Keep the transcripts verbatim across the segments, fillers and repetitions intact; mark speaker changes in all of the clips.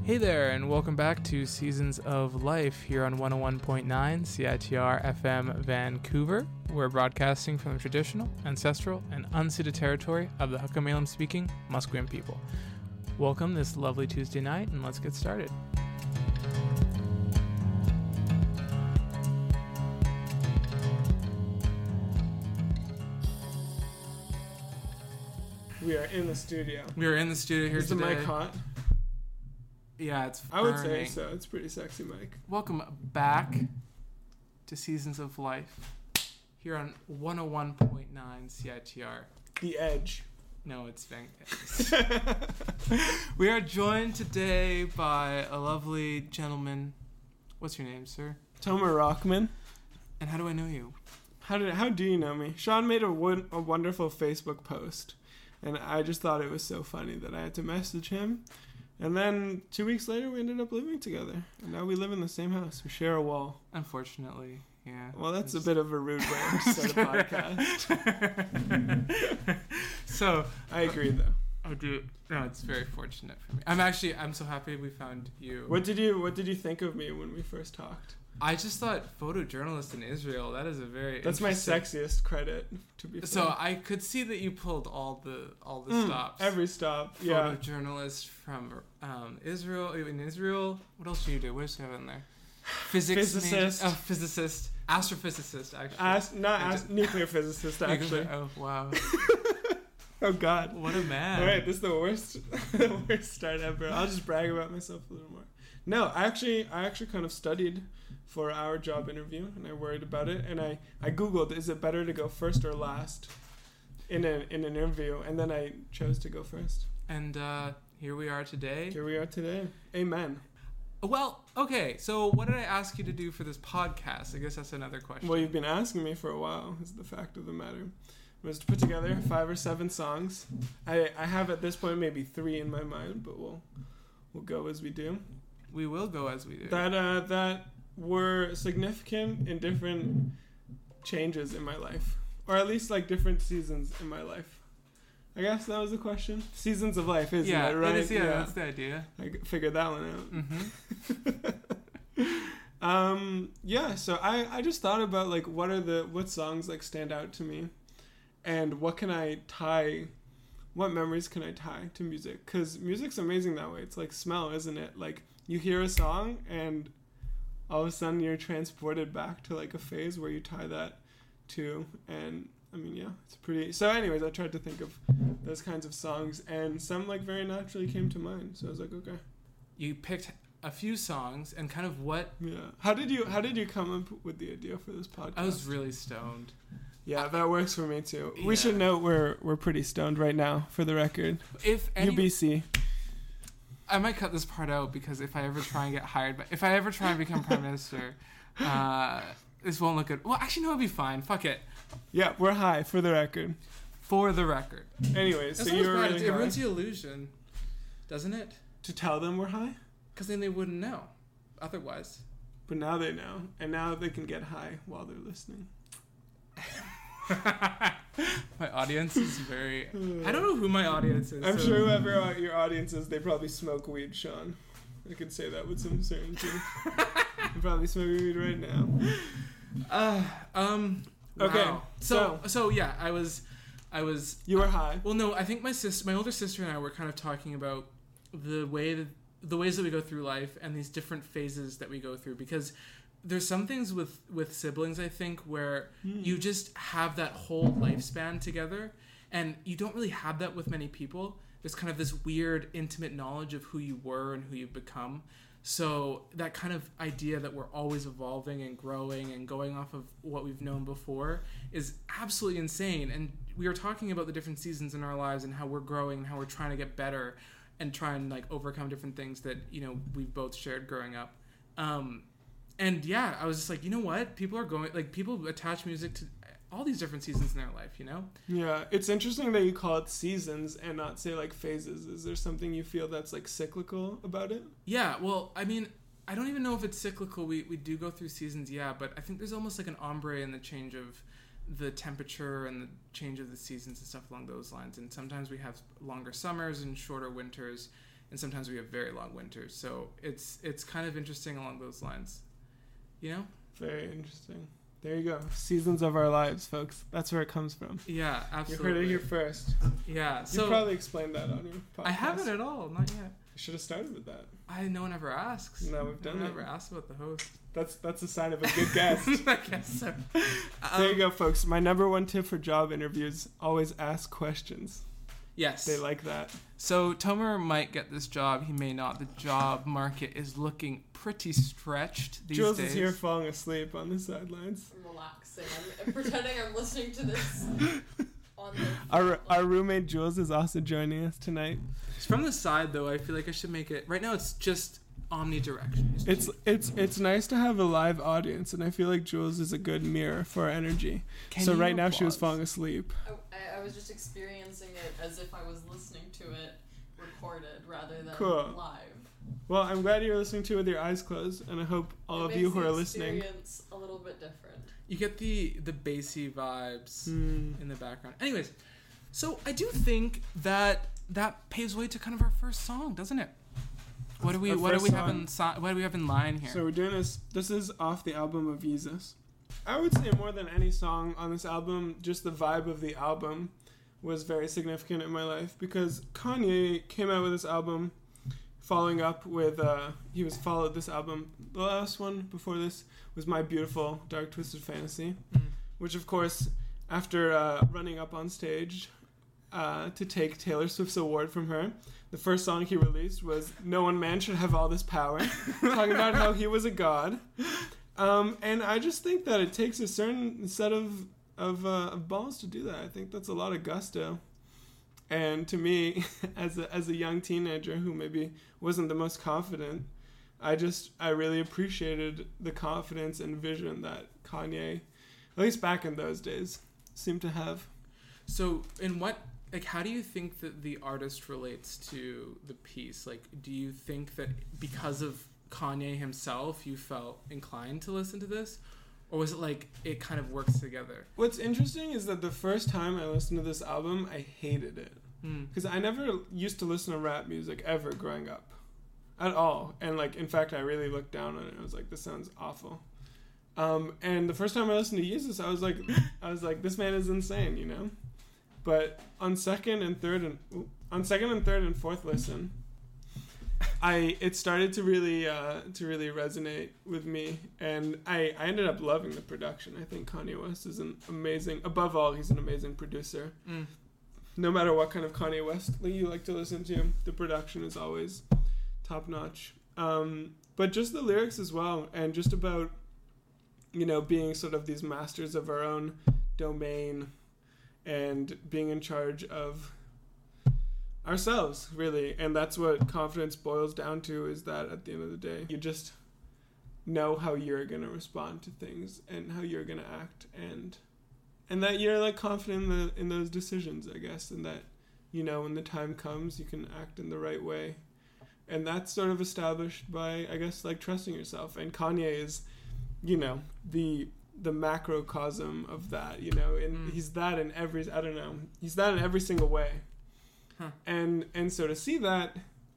Speaker 1: Hey there, and welcome back to Seasons of Life here on one oh one point nine C I T R F M Vancouver. We're broadcasting from the traditional, ancestral, and unceded territory of the Huk'umilam-speaking Musqueam people. Welcome this lovely Tuesday night, and let's get started.
Speaker 2: We are in the studio.
Speaker 1: We are in the studio here
Speaker 2: Is
Speaker 1: today.
Speaker 2: the mic hot?
Speaker 1: Yeah, it's
Speaker 2: I
Speaker 1: burning.
Speaker 2: would say so. It's a pretty sexy mic.
Speaker 1: Welcome back to Seasons of Life here on one oh one point nine C I T R.
Speaker 2: The Edge.
Speaker 1: No, it's Van. We are joined today by a lovely gentleman. What's your name, sir?
Speaker 2: Tomer Rockman.
Speaker 1: And how do I know you?
Speaker 2: How did? How do you know me? Sean made a, wo- a wonderful Facebook post, and I just thought it was so funny that I had to message him. And then two weeks later, we ended up living together. And now we live in the same house. We share a wall.
Speaker 1: Unfortunately, yeah.
Speaker 2: Well, that's
Speaker 1: just...
Speaker 2: a bit of a rude way to start a podcast.
Speaker 1: So
Speaker 2: I agree, though.
Speaker 1: I do. No, it's very fortunate for me. I'm actually, I'm so happy we found you.
Speaker 2: What did you What did you think of me when we first talked?
Speaker 1: I just thought photojournalist in Israel, that is a very
Speaker 2: That's my sexiest credit, to be fair.
Speaker 1: So I could see that you pulled all the all the
Speaker 2: mm,
Speaker 1: stops.
Speaker 2: Every stop, yeah.
Speaker 1: Photojournalist from um, Israel, in Israel. What else do you do? What else do you have in there? Physics
Speaker 2: Physicist.
Speaker 1: Major, oh, physicist. Astrophysicist, actually.
Speaker 2: As, not as, nuclear physicist, actually.
Speaker 1: Oh, wow.
Speaker 2: Oh, God.
Speaker 1: What a man.
Speaker 2: All right, this is the worst, the worst start ever. I'll just brag about myself a little more. No, I actually, I actually kind of studied for our job interview, and I worried about it, and I, I Googled, is it better to go first or last in, a, in an interview, and then I chose to go first.
Speaker 1: And uh, here we are today.
Speaker 2: Here we are today. Amen.
Speaker 1: Well, okay, so what did I ask you to do for this podcast? I guess that's another question.
Speaker 2: Well, you've been asking me for a while, is the fact of the matter. Was to put together five or seven songs. I, I have at this point maybe three in my mind, but we'll we'll go as we do.
Speaker 1: We will go as we do.
Speaker 2: That uh, that were significant in different changes in my life, or at least like different seasons in my life. I guess that was the question. Seasons of life, isn't
Speaker 1: yeah,
Speaker 2: it? Right?
Speaker 1: It is, yeah,
Speaker 2: yeah,
Speaker 1: that's the idea.
Speaker 2: I figured that one out.
Speaker 1: Mm-hmm.
Speaker 2: um, yeah. So I I just thought about like what are the what songs like stand out to me. And what can I tie, what memories can I tie to music? Because music's amazing that way. It's like smell, isn't it? Like, you hear a song, and all of a sudden you're transported back to, like, a phase where you tie that to. And, I mean, yeah, it's pretty... So, anyways, I tried to think of those kinds of songs, and some, like, very naturally came to mind. So I was like, okay.
Speaker 1: You picked a few songs, and kind of what...
Speaker 2: Yeah. How did you, how did you come up with the idea for this podcast?
Speaker 1: I was really stoned.
Speaker 2: Yeah, that works for me too.
Speaker 1: Yeah.
Speaker 2: We should note we're we're pretty stoned right now, for the record.
Speaker 1: If any,
Speaker 2: U B C.
Speaker 1: I might cut this part out because if I ever try and get hired, but if I ever try and become prime minister, uh, this won't look good. Well, actually, no, it'll be fine. Fuck it.
Speaker 2: Yeah, we're high, for the record.
Speaker 1: For the record.
Speaker 2: Anyways,
Speaker 1: That's
Speaker 2: so
Speaker 1: not
Speaker 2: you're
Speaker 1: bad.
Speaker 2: really
Speaker 1: It
Speaker 2: high.
Speaker 1: ruins the illusion, doesn't it?
Speaker 2: To tell them we're high?
Speaker 1: Because then they wouldn't know. Otherwise.
Speaker 2: But now they know, and now they can get high while they're listening.
Speaker 1: My audience is very... I don't know who my audience is.
Speaker 2: I'm
Speaker 1: so.
Speaker 2: sure whoever your audience is, they probably smoke weed, Sean. I can say that with some certainty. They're probably smoking weed right now.
Speaker 1: Uh, um...
Speaker 2: Okay,
Speaker 1: wow. So, so, so, yeah, I was... I was...
Speaker 2: You were high.
Speaker 1: Well, no, I think my sis, my older sister and I were kind of talking about the way that, the ways that we go through life and these different phases that we go through, because there's some things with, with siblings, I think, where mm. you just have that whole lifespan together, and you don't really have that with many people. There's kind of this weird, intimate knowledge of who you were and who you've become. So that kind of idea that we're always evolving and growing and going off of what we've known before is absolutely insane. And we were talking about the different seasons in our lives and how we're growing and how we're trying to get better and try and like overcome different things that, you know, we've both shared growing up. Um, And yeah, I was just like, you know what? People are going, like, people attach music to all these different seasons in their life, you know?
Speaker 2: Yeah, it's interesting that you call it seasons and not say, like, phases. Is there something you feel that's, like, cyclical about it?
Speaker 1: Yeah, well, I mean, I don't even know if it's cyclical. We we do go through seasons, yeah, but I think there's almost like an ombre in the change of the temperature and the change of the seasons and stuff along those lines. And sometimes we have longer summers and shorter winters. and sometimes we have very long winters. So it's it's kind of interesting along those lines, you know.
Speaker 2: Very interesting. There you go. Seasons of our lives, folks. That's where it comes from.
Speaker 1: Yeah, absolutely.
Speaker 2: You heard it here first.
Speaker 1: Yeah.
Speaker 2: So you probably explained that on your podcast.
Speaker 1: I haven't at all. Not yet.
Speaker 2: You should have started with that.
Speaker 1: I no one ever asks.
Speaker 2: No, we've done
Speaker 1: no one
Speaker 2: it.
Speaker 1: ever asked about the host.
Speaker 2: That's that's a sign of a good guest.
Speaker 1: I guess so. Um,
Speaker 2: there you go, folks. My number one tip for job interviews: always ask questions.
Speaker 1: Yes.
Speaker 2: They like that.
Speaker 1: So Tomer might get this job. He may not. The job market is looking pretty stretched these
Speaker 2: Jules
Speaker 1: days.
Speaker 2: is here falling asleep on the sidelines.
Speaker 3: I'm relaxing. I'm, I'm pretending I'm listening to this on the...
Speaker 2: Our, our roommate Jules is also joining us tonight.
Speaker 1: From the side, though, I feel like I should make it... Right now, it's just omnidirectional.
Speaker 2: It's it's it's nice to have a live audience, and I feel like Jules is a good mirror for our energy.
Speaker 1: Can
Speaker 2: so
Speaker 1: you
Speaker 2: right now
Speaker 1: applause?
Speaker 2: she was falling asleep.
Speaker 3: I, I was just experiencing it as if I was listening to it recorded rather than
Speaker 2: Cool.
Speaker 3: live.
Speaker 2: Well, I'm glad you're listening to it with your eyes closed, and I hope all
Speaker 3: It
Speaker 2: of you
Speaker 3: makes
Speaker 2: who
Speaker 3: the
Speaker 2: are listening.
Speaker 3: experience a little bit different.
Speaker 1: You get the, the bassy vibes
Speaker 2: Mm.
Speaker 1: in the background. Anyways, so I do think that that paves way to kind of our first song, doesn't it? What do we
Speaker 2: Our
Speaker 1: what do
Speaker 2: first
Speaker 1: we have
Speaker 2: song?
Speaker 1: in si- what do we have in line here?
Speaker 2: So we're doing this. This is off the album of Jesus. I would say more than any song on this album, just the vibe of the album was very significant in my life because Kanye came out with this album, following up with uh, he was followed this album. The last one before this was My Beautiful Dark Twisted Fantasy,
Speaker 1: Mm.
Speaker 2: which of course, after uh, running up on stage uh, to take Taylor Swift's award from her, the first song he released was No One Man Should Have All This Power, talking about how he was a god. Um, and I just think that it takes a certain set of of, uh, of balls to do that. I think that's a lot of gusto. And to me, as a, as a young teenager who maybe wasn't the most confident, I just, I really appreciated the confidence and vision that Kanye, at least back in those days, seemed to have.
Speaker 1: So in what, like, how do you think that the artist relates to the piece? Like, do you think that because of Kanye himself, you felt inclined to listen to this? Or was it like it kind of works together?
Speaker 2: What's interesting is that the first time I listened to this album, I hated it. Because I never used to listen to rap music ever growing up. At all. And, like, in fact, I really looked down on it. I was like, this sounds awful. Um, and the first time I listened to Jesus, I was like, I was like, this man is insane, you know? But on second and third and on second and third and fourth listen, I it started to really uh, to really resonate with me, and I, I ended up loving the production. I think Kanye West is an amazing. Above all, he's an amazing producer.
Speaker 1: Mm.
Speaker 2: No matter what kind of Kanye West you like to listen to, the production is always top notch. Um, but just the lyrics as well, and just about, you know, being sort of these masters of our own domain, and being in charge of ourselves, really. And that's what confidence boils down to, is that at the end of the day, you just know how you're going to respond to things and how you're going to act, and and that you're, like, confident in, the, in those decisions, I guess, and that, you know, when the time comes, you can act in the right way. And that's sort of established by, I guess, like, trusting yourself. And Kanye is, you know, the the macrocosm of that, you know, and
Speaker 1: Mm.
Speaker 2: he's that in every, I don't know, he's that in every single way.
Speaker 1: Huh.
Speaker 2: And and so to see that,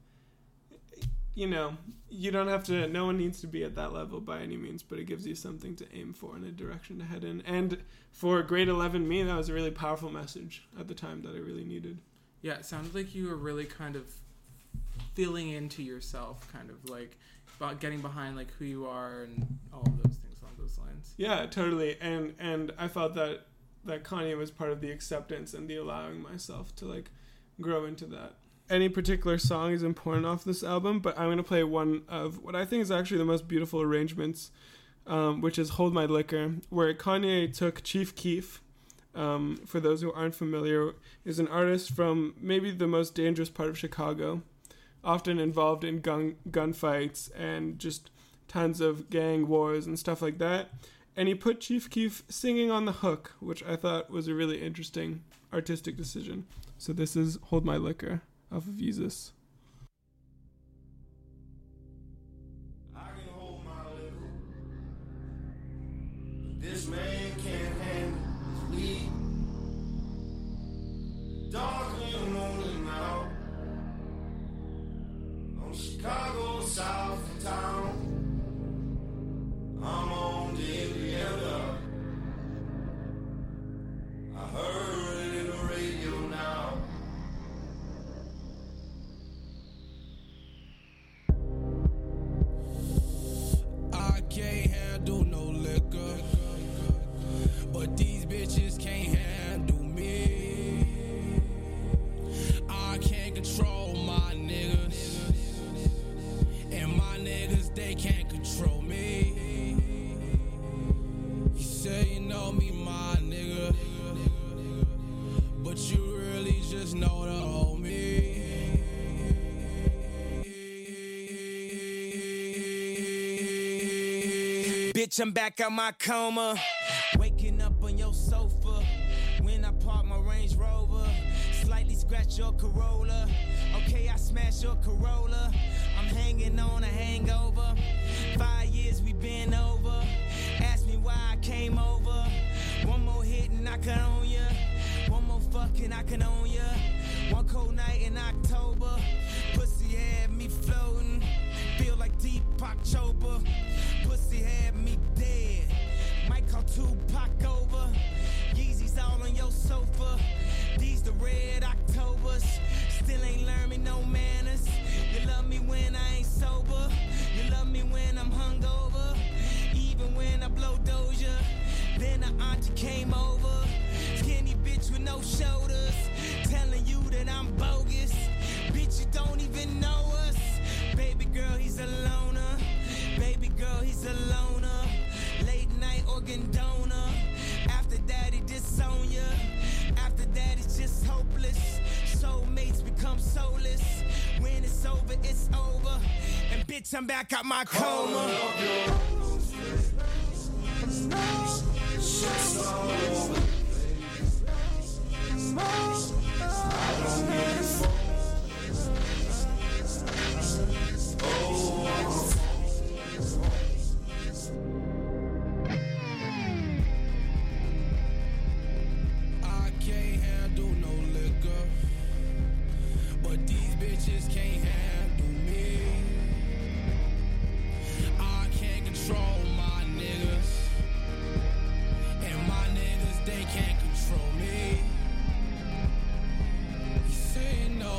Speaker 2: you know, you don't have to, no one needs to be at that level by any means, but it gives you something to aim for and a direction to head in. And for grade eleven me, that was a really powerful message at the time that I really needed.
Speaker 1: Yeah, it sounded like you were really kind of feeling into yourself, kind of like about getting behind like who you are and all of those things along those lines.
Speaker 2: Yeah, totally. And and I felt that that Kanye was part of the acceptance and the allowing myself to, like, grow into that. Any particular song is important off this album, but I'm going to play one of what I think is actually the most beautiful arrangements, um, which is Hold My Liquor, where Kanye took Chief Keef. Um, for those who aren't familiar, is an artist from maybe the most dangerous part of Chicago, often involved in gun gunfights and just tons of gang wars and stuff like that. And he put Chief Keef singing on the hook, which I thought was a really interesting artistic decision. So this is Hold My Liquor off of Jesus.
Speaker 4: I can hold my liquor. This man can't handle his weed. Dark and rolling out. from Chicago south of town. I'm on the Indiana. I heard it in the radio now.
Speaker 5: I can't handle no liquor, but these bitches can't handle me. I can't control my niggas, and my niggas, they can't control me. You say you know me, my nigga, but you really just know the old me. Bitch, I'm back out my coma, waking up on your sofa. When I park my Range Rover, slightly scratch your Corolla. Okay, I smash your Corolla. I'm hanging on a hangover. Five years we been over. Ask me why I came over. One more hit and I can own ya. One more fucking I can own ya. One cold night in October. Pussy had me floating. Feel like Deepak Chopra. Pussy had me dead. Might call Tupac over. Yeezys all on your sofa. These the red Octobers. Still ain't learned me no manners. You love me when I ain't sober. You love me when I'm hungover. Even when I blow Doja. Then the auntie came over. Skinny bitch with no shoulders. Telling you that I'm bogus. Bitch, you don't even know us. Baby girl, he's a loner. Baby girl, he's a loner. Late night organ donor. After that, he disown ya. After that, it's just hopeless. Soulmates become soulless. When it's over, it's over. And bitch, I'm back out my coma. I can't handle no liquor, but these bitches can't handle me. I can't control my niggas, and my niggas, they can't control me. You say you know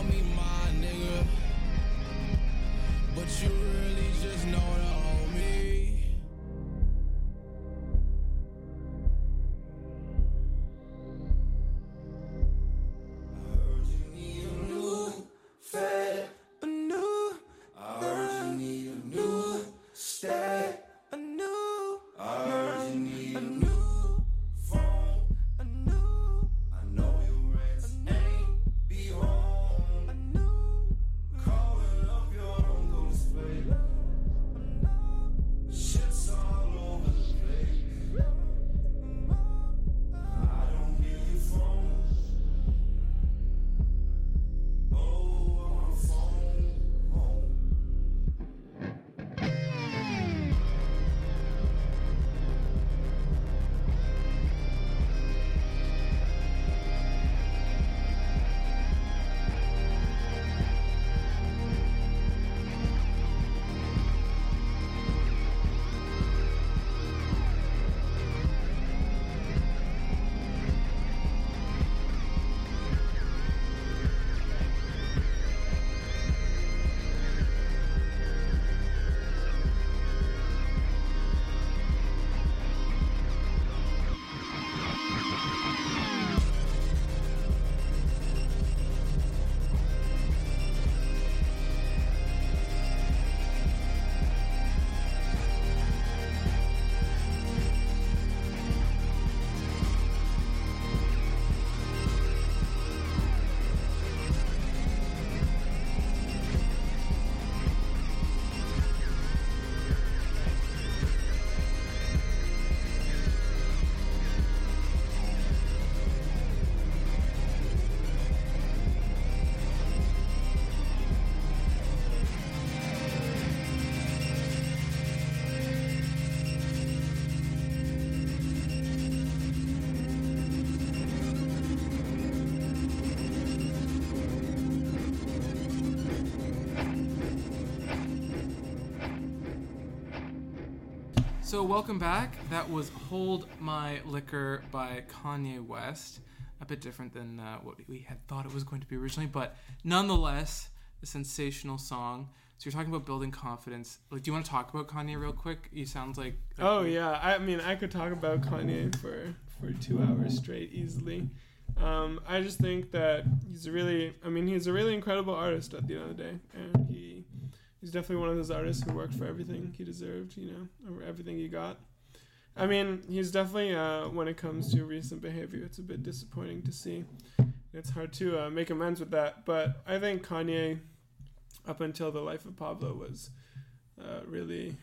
Speaker 1: So welcome back. That was Hold My Liquor by Kanye West. A bit different than uh, what we had thought it was going to be originally, but nonetheless, a sensational song. So you're talking about building confidence. Like, do you want to talk about Kanye real quick? You sound like... like
Speaker 2: oh, yeah. I mean, I could talk about Kanye for, for two hours straight easily. Um, I just think that he's a really... I mean, he's a really incredible artist at the end of the day. And he he's definitely one of those artists who worked for everything he deserved, you know, or everything he got. I mean, he's definitely, uh, when it comes to recent behavior, it's a bit disappointing to see. It's hard to uh, make amends with that. But I think Kanye... up until The Life of Pablo was uh, really...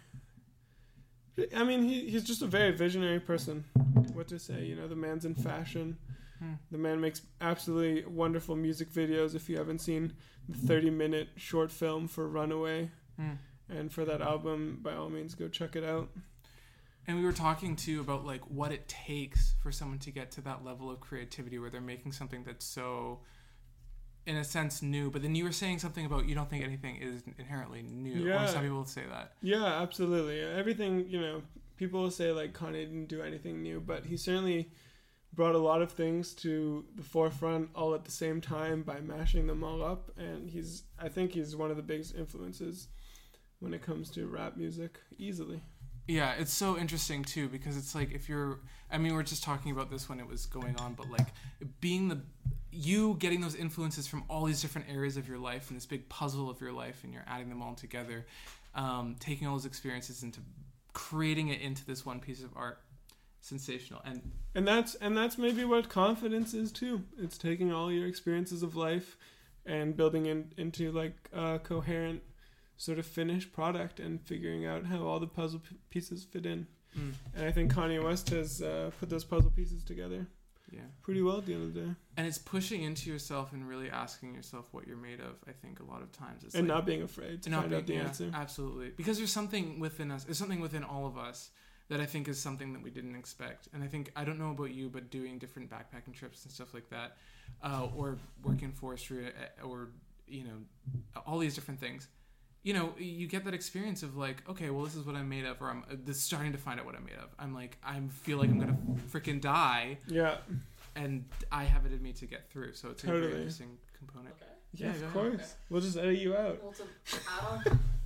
Speaker 2: I mean, he he's just a very visionary person. What to say, you know, the man's in fashion. Hmm. The man makes absolutely wonderful music videos. If you haven't seen the thirty-minute short film for Runaway, hmm. and for that album, by all means, go check it out.
Speaker 1: And we were talking, too, about, like, what it takes for someone to get to that level of creativity where they're making something that's so... in a sense new, but then you were saying something about you don't think anything is inherently new.
Speaker 2: Yeah.
Speaker 1: Or some people say that.
Speaker 2: Yeah, absolutely. Everything, you know, people will say like Kanye didn't do anything new, but he certainly brought a lot of things to the forefront all at the same time by mashing them all up, and he's I think he's one of the biggest influences when it comes to rap music, easily.
Speaker 1: Yeah, it's so interesting too, because it's like if you're I mean we're just talking about this when it was going on, but like being the you getting those influences from all these different areas of your life and this big puzzle of your life, and you're adding them all together, um, taking all those experiences into creating it into this one piece of art. Sensational. And
Speaker 2: and that's and that's maybe what confidence is too. It's taking all your experiences of life and building in, into like a coherent sort of finished product and figuring out how all the puzzle p- pieces fit in. Mm. And I think Kanye West has uh, put those puzzle pieces together yeah, pretty well at the end of the day.
Speaker 1: And it's pushing into yourself and really asking yourself what you're made of, I think, a lot of times. It's
Speaker 2: and
Speaker 1: like,
Speaker 2: not being afraid to find
Speaker 1: being,
Speaker 2: out the
Speaker 1: yeah,
Speaker 2: answer.
Speaker 1: Absolutely. Because there's something within us, there's something within all of us that I think is something that we didn't expect. And I think, I don't know about you, but doing different backpacking trips and stuff like that, uh, or working forestry, or, you know, all these different things, you know, you get that experience of like, okay, well, this is what I'm made of, or I'm uh, this starting to find out what I'm made of. I'm like, I feel like I'm going to freaking die.
Speaker 2: Yeah.
Speaker 1: And I have it in me to get through. So it's
Speaker 2: totally.
Speaker 1: a very interesting component.
Speaker 3: Okay.
Speaker 2: Yeah,
Speaker 1: yeah
Speaker 2: of course. Okay. We'll just edit you out.
Speaker 3: Well, to add on,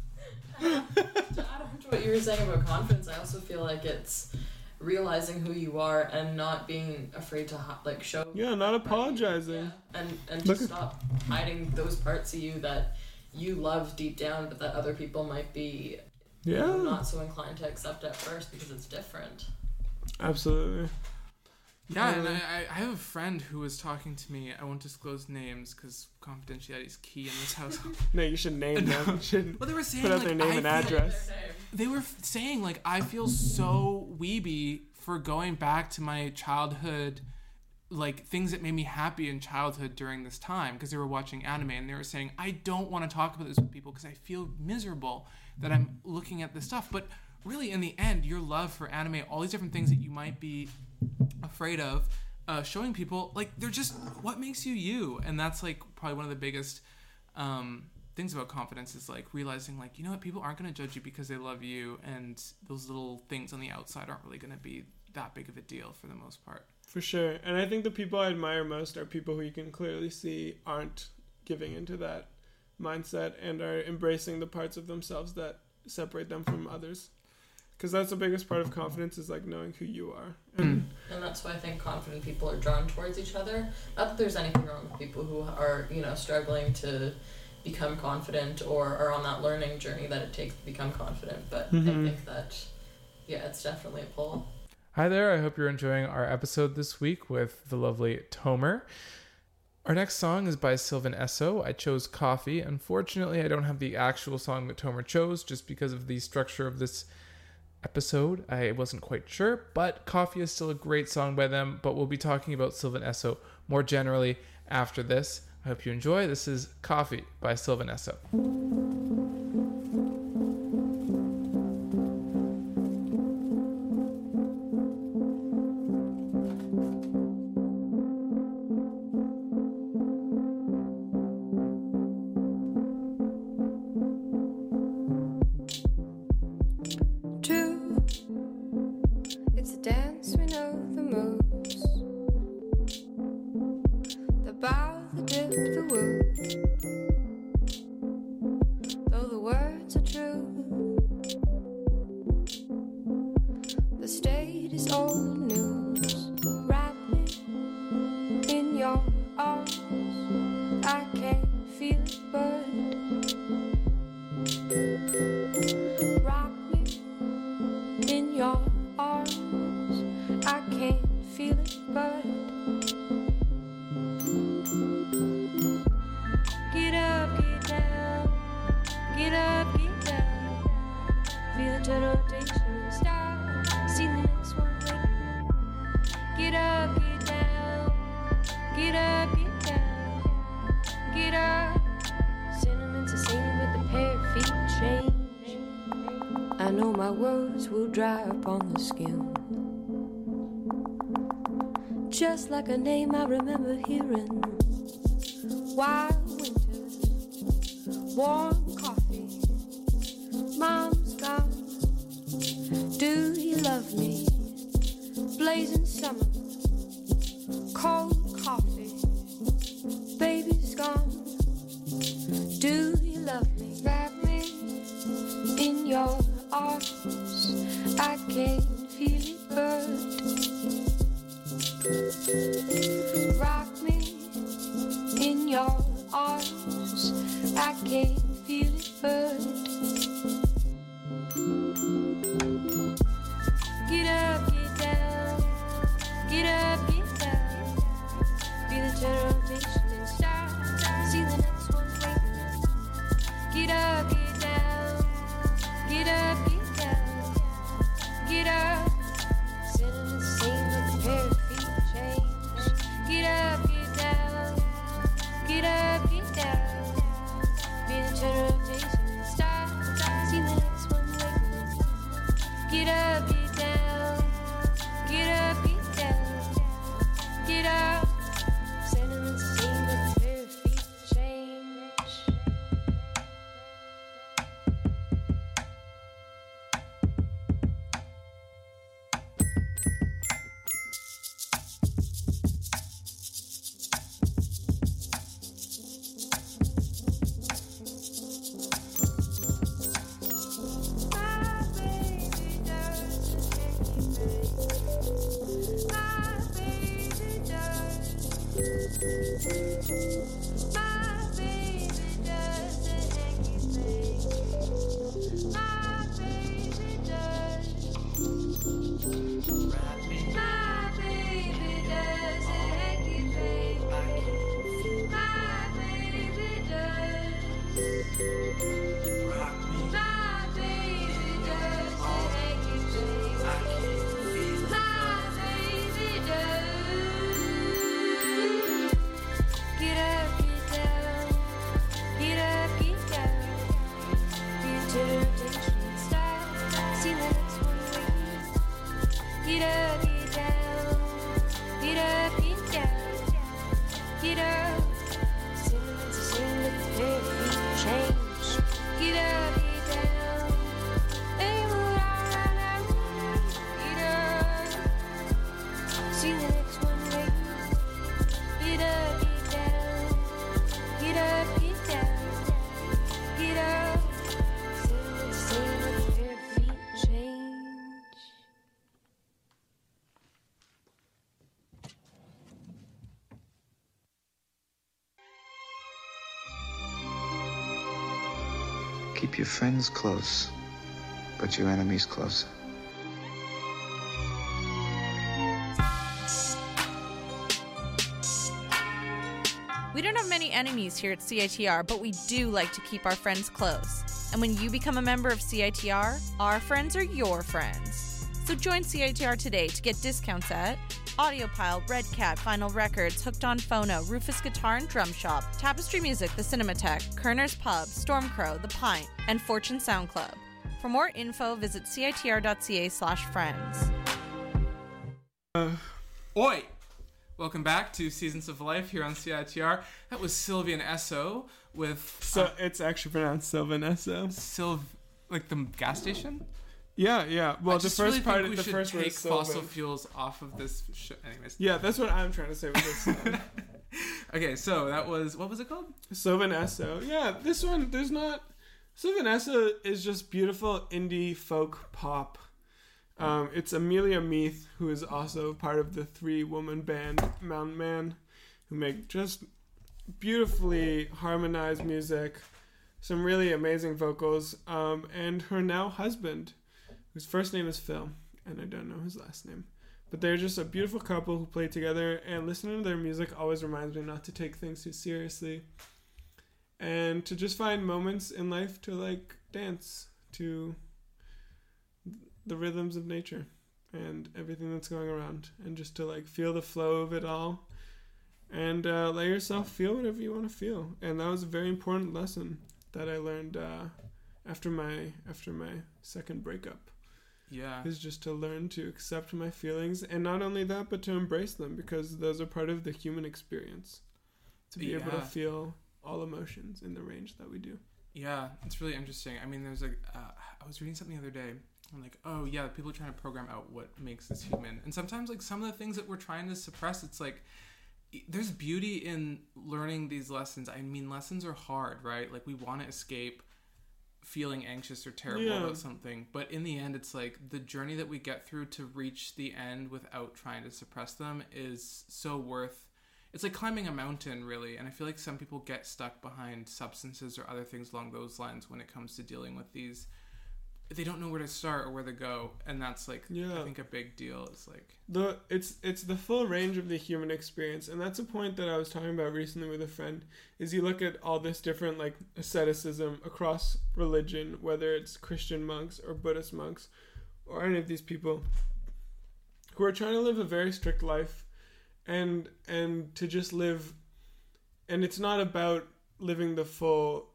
Speaker 3: to add on to what you were saying about confidence, I also feel like it's realizing who you are and not being afraid to like show.
Speaker 2: Yeah, not apologizing.
Speaker 3: Yeah. And and just stop hiding those parts of you that you love deep down, but that other people might be
Speaker 2: yeah.
Speaker 3: you know, not so inclined to accept at first because it's different.
Speaker 2: Absolutely.
Speaker 1: Yeah, and I, I have a friend who was talking to me. I won't disclose names because confidentiality is key in this house.
Speaker 2: No, you should name
Speaker 1: no.
Speaker 2: them. You shouldn't
Speaker 1: well, they were saying
Speaker 2: put out
Speaker 1: like,
Speaker 2: their name
Speaker 1: I
Speaker 2: and
Speaker 1: feel,
Speaker 2: address.
Speaker 1: They were f- saying like I feel so weeby for going back to my childhood, like things that made me happy in childhood during this time, because they were watching anime and they were saying I don't want to talk about this with people because I feel miserable that I'm looking at this stuff. But really, in the end, your love for anime, all these different things that you might be afraid of uh, showing people, like they're just what makes you you. And that's like probably one of the biggest um, things about confidence is like realizing like, you know what, people aren't going to judge you because they love you, and those little things on the outside aren't really going to be that big of a deal for the most part.
Speaker 2: For sure. And I think the people I admire most are people who you can clearly see aren't giving into that mindset and are embracing the parts of themselves that separate them from others. Because that's the biggest part of confidence, is like knowing who you are. And,
Speaker 3: and that's why I think confident people are drawn towards each other. Not that there's anything wrong with people who are, you know, struggling to become confident or are on that learning journey that it takes to become confident. But mm-hmm. I think that, yeah, it's definitely a pull.
Speaker 1: Hi there, I hope you're enjoying our episode this week with the lovely Tomer. Our next song is by Sylvan Esso. I chose Coffee. Unfortunately, I don't have the actual song that Tomer chose just because of the structure of this episode. I wasn't quite sure, but Coffee is still a great song by them, but we'll be talking about Sylvan Esso more generally after this. I hope you enjoy. This is Coffee by Sylvan Esso.
Speaker 6: words are true. The state is old news. Wrap me in your arms. I can't feel it, but rock me in your arms. I can't feel it, but get up, get down, get up, get down. Feel the rotation and start. See the next one waiting. Get up, get down, get up, get down, get up. Sentiments are same, but the pair of feet change. I know my words will dry up on the skin, just like a name I remember hearing. Wild winters, warm coffee, mom's gone. Do you love me? Blazing summer, cold coffee, baby's gone. Do you love me? Wrap me in your arms. I can't feel it, but rock me in your arms. I can't feel it, but get up, get down, get up, get down. Feel the turn rotation and start. See the next one waiting. Get up, get down, get up, get down, get up. Sentiments the same, but the pair of feet change. Get up, get down, get up, get down. Feel the turn rotation and start. See the next one waiting. Get up, get down, get up, get down, get up. Sentiments the same, but the pair of feet change. My baby doesn't make me think. My baby does. My baby doesn't make me think. My baby does. My baby doesn't make me think. My baby does. My baby doesn't make me think. My baby does. Get up, get down, get up, get down. Feel the rotation start. See the next one waiting. Get up, get down, get up, get down, get up. Sentiments the same, but the pair of feet change. Get up, get down, and move on, get up. See the next one waiting. Get up, get down, get up, get down, get up. Sentiments the same, but the pair of feet change.
Speaker 7: Keep your friends close, but your enemies closer.
Speaker 8: We don't have many enemies here at C I T R, but we do like to keep our friends close. And when you become a member of C I T R, our friends are your friends. So join C I T R today to get discounts at Audiopile, Red Cat, Vinyl Records, Hooked on Phono, Rufus Guitar and Drum Shop, Tapestry Music, The Cinematheque, Kerner's Pub, Stormcrow, The Pint, and Fortune Sound Club. For more info, visit citr.ca slash friends.
Speaker 1: Oi! Welcome back to Seasons of Life here on C I T R. That was Sylvian Esso with...
Speaker 2: So
Speaker 1: uh,
Speaker 2: it's actually pronounced Sylvan Esso.
Speaker 1: Sylv... Like the gas station?
Speaker 2: Yeah, yeah. Well,
Speaker 1: I
Speaker 2: the
Speaker 1: just
Speaker 2: first
Speaker 1: really
Speaker 2: part,
Speaker 1: think we
Speaker 2: the
Speaker 1: should
Speaker 2: first word
Speaker 1: take
Speaker 2: is
Speaker 1: fossil
Speaker 2: Sylvan.
Speaker 1: fuels off of this show. Anyways.
Speaker 2: Yeah, that's what I'm trying to say with this song.
Speaker 1: Okay, so that was... What was it called?
Speaker 2: Sylvan Esso. Yeah, this one, there's not... So Vanessa is just beautiful indie folk pop. Um, it's Amelia Meath, who is also part of the three-woman band Mountain Man, who make just beautifully harmonized music, some really amazing vocals, um, and her now husband, whose first name is Phil, and I don't know his last name. But they're just a beautiful couple who play together, and listening to their music always reminds me not to take things too seriously, and to just find moments in life to like dance to the rhythms of nature and everything that's going around, and just to like feel the flow of it all, and uh, let yourself feel whatever you want to feel. And that was a very important lesson that I learned uh, after my after my second breakup.
Speaker 1: Yeah.
Speaker 2: Is just to learn to accept my feelings, and not only that, but to embrace them, because those are part of the human experience. To be
Speaker 1: Yeah.
Speaker 2: able to feel all emotions in the range that we do.
Speaker 1: Yeah, it's really interesting. I mean, there's like, uh, I was reading something the other day. I'm like, oh yeah, people are trying to program out what makes us human. And sometimes like some of the things that we're trying to suppress, it's like, there's beauty in learning these lessons. I mean, lessons are hard, right? Like we want to escape feeling anxious or terrible
Speaker 2: Yeah.
Speaker 1: about something. But in the end, it's like the journey that we get through to reach the end without trying to suppress them is so worth. It's like climbing a mountain, really. And I feel like some people get stuck behind substances or other things along those lines when it comes to dealing with these. They don't know where to start or where to go, and that's like
Speaker 2: Yeah.
Speaker 1: I think a big deal. It's like
Speaker 2: The it's it's the full range of the human experience, and that's a point that I was talking about recently with a friend. Is you look at all this different like asceticism across religion, whether it's Christian monks or Buddhist monks, or any of these people who are trying to live a very strict life, and and to just live, and it's not about living the full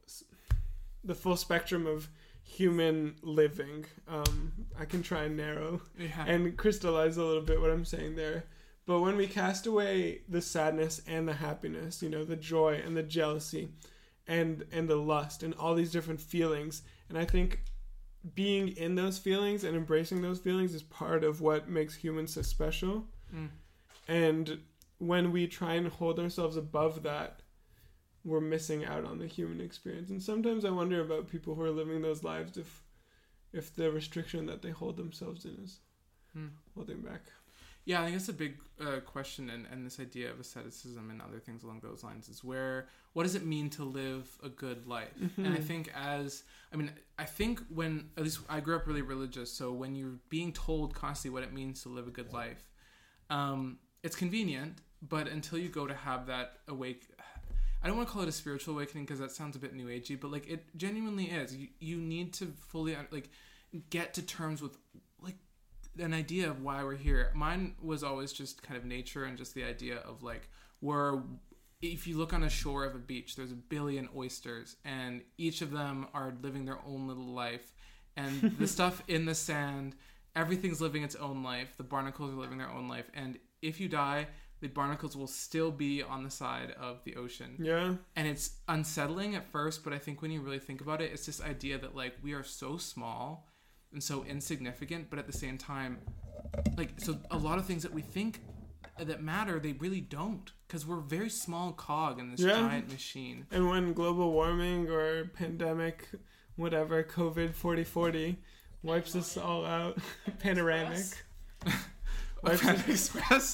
Speaker 2: the full spectrum of human living. um I can try and narrow
Speaker 1: yeah.
Speaker 2: and crystallize a little bit what I'm saying there. But when we cast away the sadness and the happiness, you know, the joy and the jealousy and and the lust and all these different feelings, and I think being in those feelings and embracing those feelings is part of what makes humans so special.
Speaker 1: Mm.
Speaker 2: And when we try and hold ourselves above that, we're missing out on the human experience. And sometimes I wonder about people who are living those lives, if if the restriction that they hold themselves in is
Speaker 1: Hmm.
Speaker 2: holding back.
Speaker 1: Yeah, I think that's a big uh, question, and, and this idea of asceticism and other things along those lines is where, what does it mean to live a good life?
Speaker 2: Mm-hmm.
Speaker 1: And I think as, I mean, I think when, at least I grew up really religious, so when you're being told constantly what it means to live a good life, um, it's convenient, but until you go to have that awake, I don't want to call it a spiritual awakening because that sounds a bit new agey, but like it genuinely is. You, you need to fully like get to terms with like an idea of why we're here. Mine was always just kind of nature and just the idea of like we're, if you look on a shore of a beach, there's a billion oysters and each of them are living their own little life, and the stuff in the sand, everything's living its own life. The barnacles are living their own life, and if you die, the barnacles will still be on the side of the ocean.
Speaker 2: Yeah.
Speaker 1: And it's unsettling at first, but I think when you really think about it, it's this idea that like we are so small and so insignificant, but at the same time, like, so a lot of things that we think that matter, they really don't, because we're a very small cog in this
Speaker 2: Yeah.
Speaker 1: giant machine.
Speaker 2: And when global warming or pandemic, whatever, COVID forty forty wipes us all out, panoramic. Wipes
Speaker 1: Panda Express.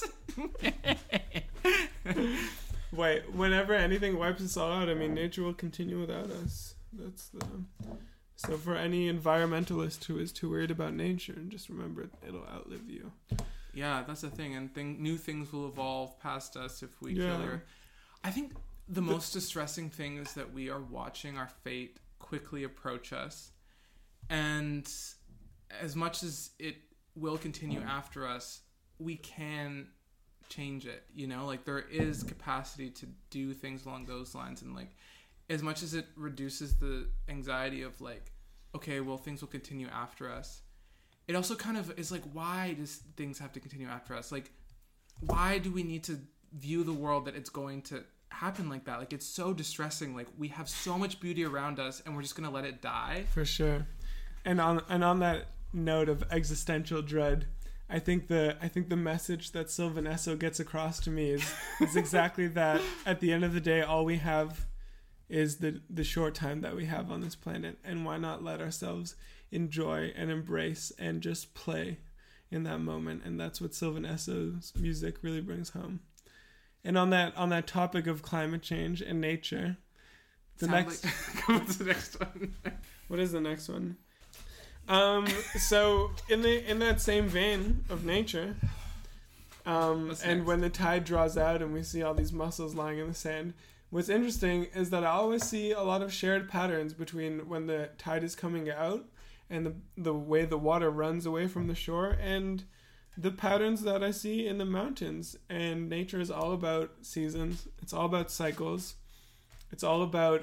Speaker 2: Wait, whenever anything wipes us all out, I mean, nature will continue without us. That's the... So for any environmentalist who is too worried about nature, just remember it'll outlive you.
Speaker 1: Yeah, that's the thing, and thing, new things will evolve past us if we
Speaker 2: Yeah.
Speaker 1: kill her. I think the most distressing thing is that we are watching our fate quickly approach us, and as much as it will continue after us, we can change it, you know? Like, there is capacity to do things along those lines, and like, as much as it reduces the anxiety of like, okay, well, things will continue after us, it also kind of is like, why does things have to continue after us? Like, why do we need to view the world that it's going to happen like that? Like, it's so distressing. Like, we have so much beauty around us and we're just going to let it die.
Speaker 2: For sure. And on and on that note of existential dread, I think the I think the message that Sylvan Esso gets across to me is is exactly that. At the end of the day, all we have is the the short time that we have on this planet, and why not let ourselves enjoy and embrace and just play in that moment. And that's what Sylvan Esso's music really brings home. And on that on that topic of climate change and nature, the
Speaker 1: Sound
Speaker 2: next
Speaker 1: like- What's the next one?
Speaker 2: what is the next one? Um, so in the in that same vein of nature, um,
Speaker 1: What's
Speaker 2: and
Speaker 1: next?
Speaker 2: when the tide draws out and we see all these mussels lying in the sand, what's interesting is that I always see a lot of shared patterns between when the tide is coming out and the the way the water runs away from the shore, and the patterns that I see in the mountains. And nature is all about seasons. It's all about cycles. It's all about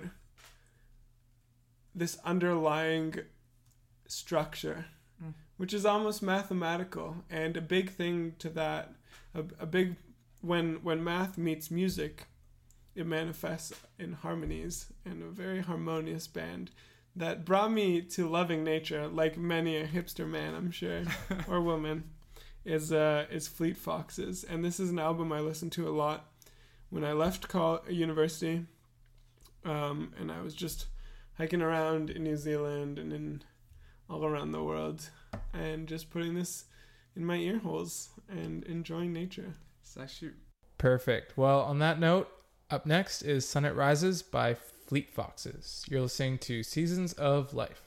Speaker 2: this underlying structure,
Speaker 1: Mm.
Speaker 2: which is almost mathematical. And a big thing to that, a, a big when when math meets music, it manifests in harmonies and a very harmonious band that brought me to loving nature, like many a hipster man, I'm sure, or woman, is uh is Fleet Foxes. And this is an album I listened to a lot when I left col- university, um, and I was just hiking around in New Zealand and in all around the world, and just putting this in my ear holes and enjoying nature.
Speaker 1: It's actually
Speaker 9: Perfect. Well, on that note, up next is Sun It Rises by Fleet Foxes. You're listening to Seasons of Life.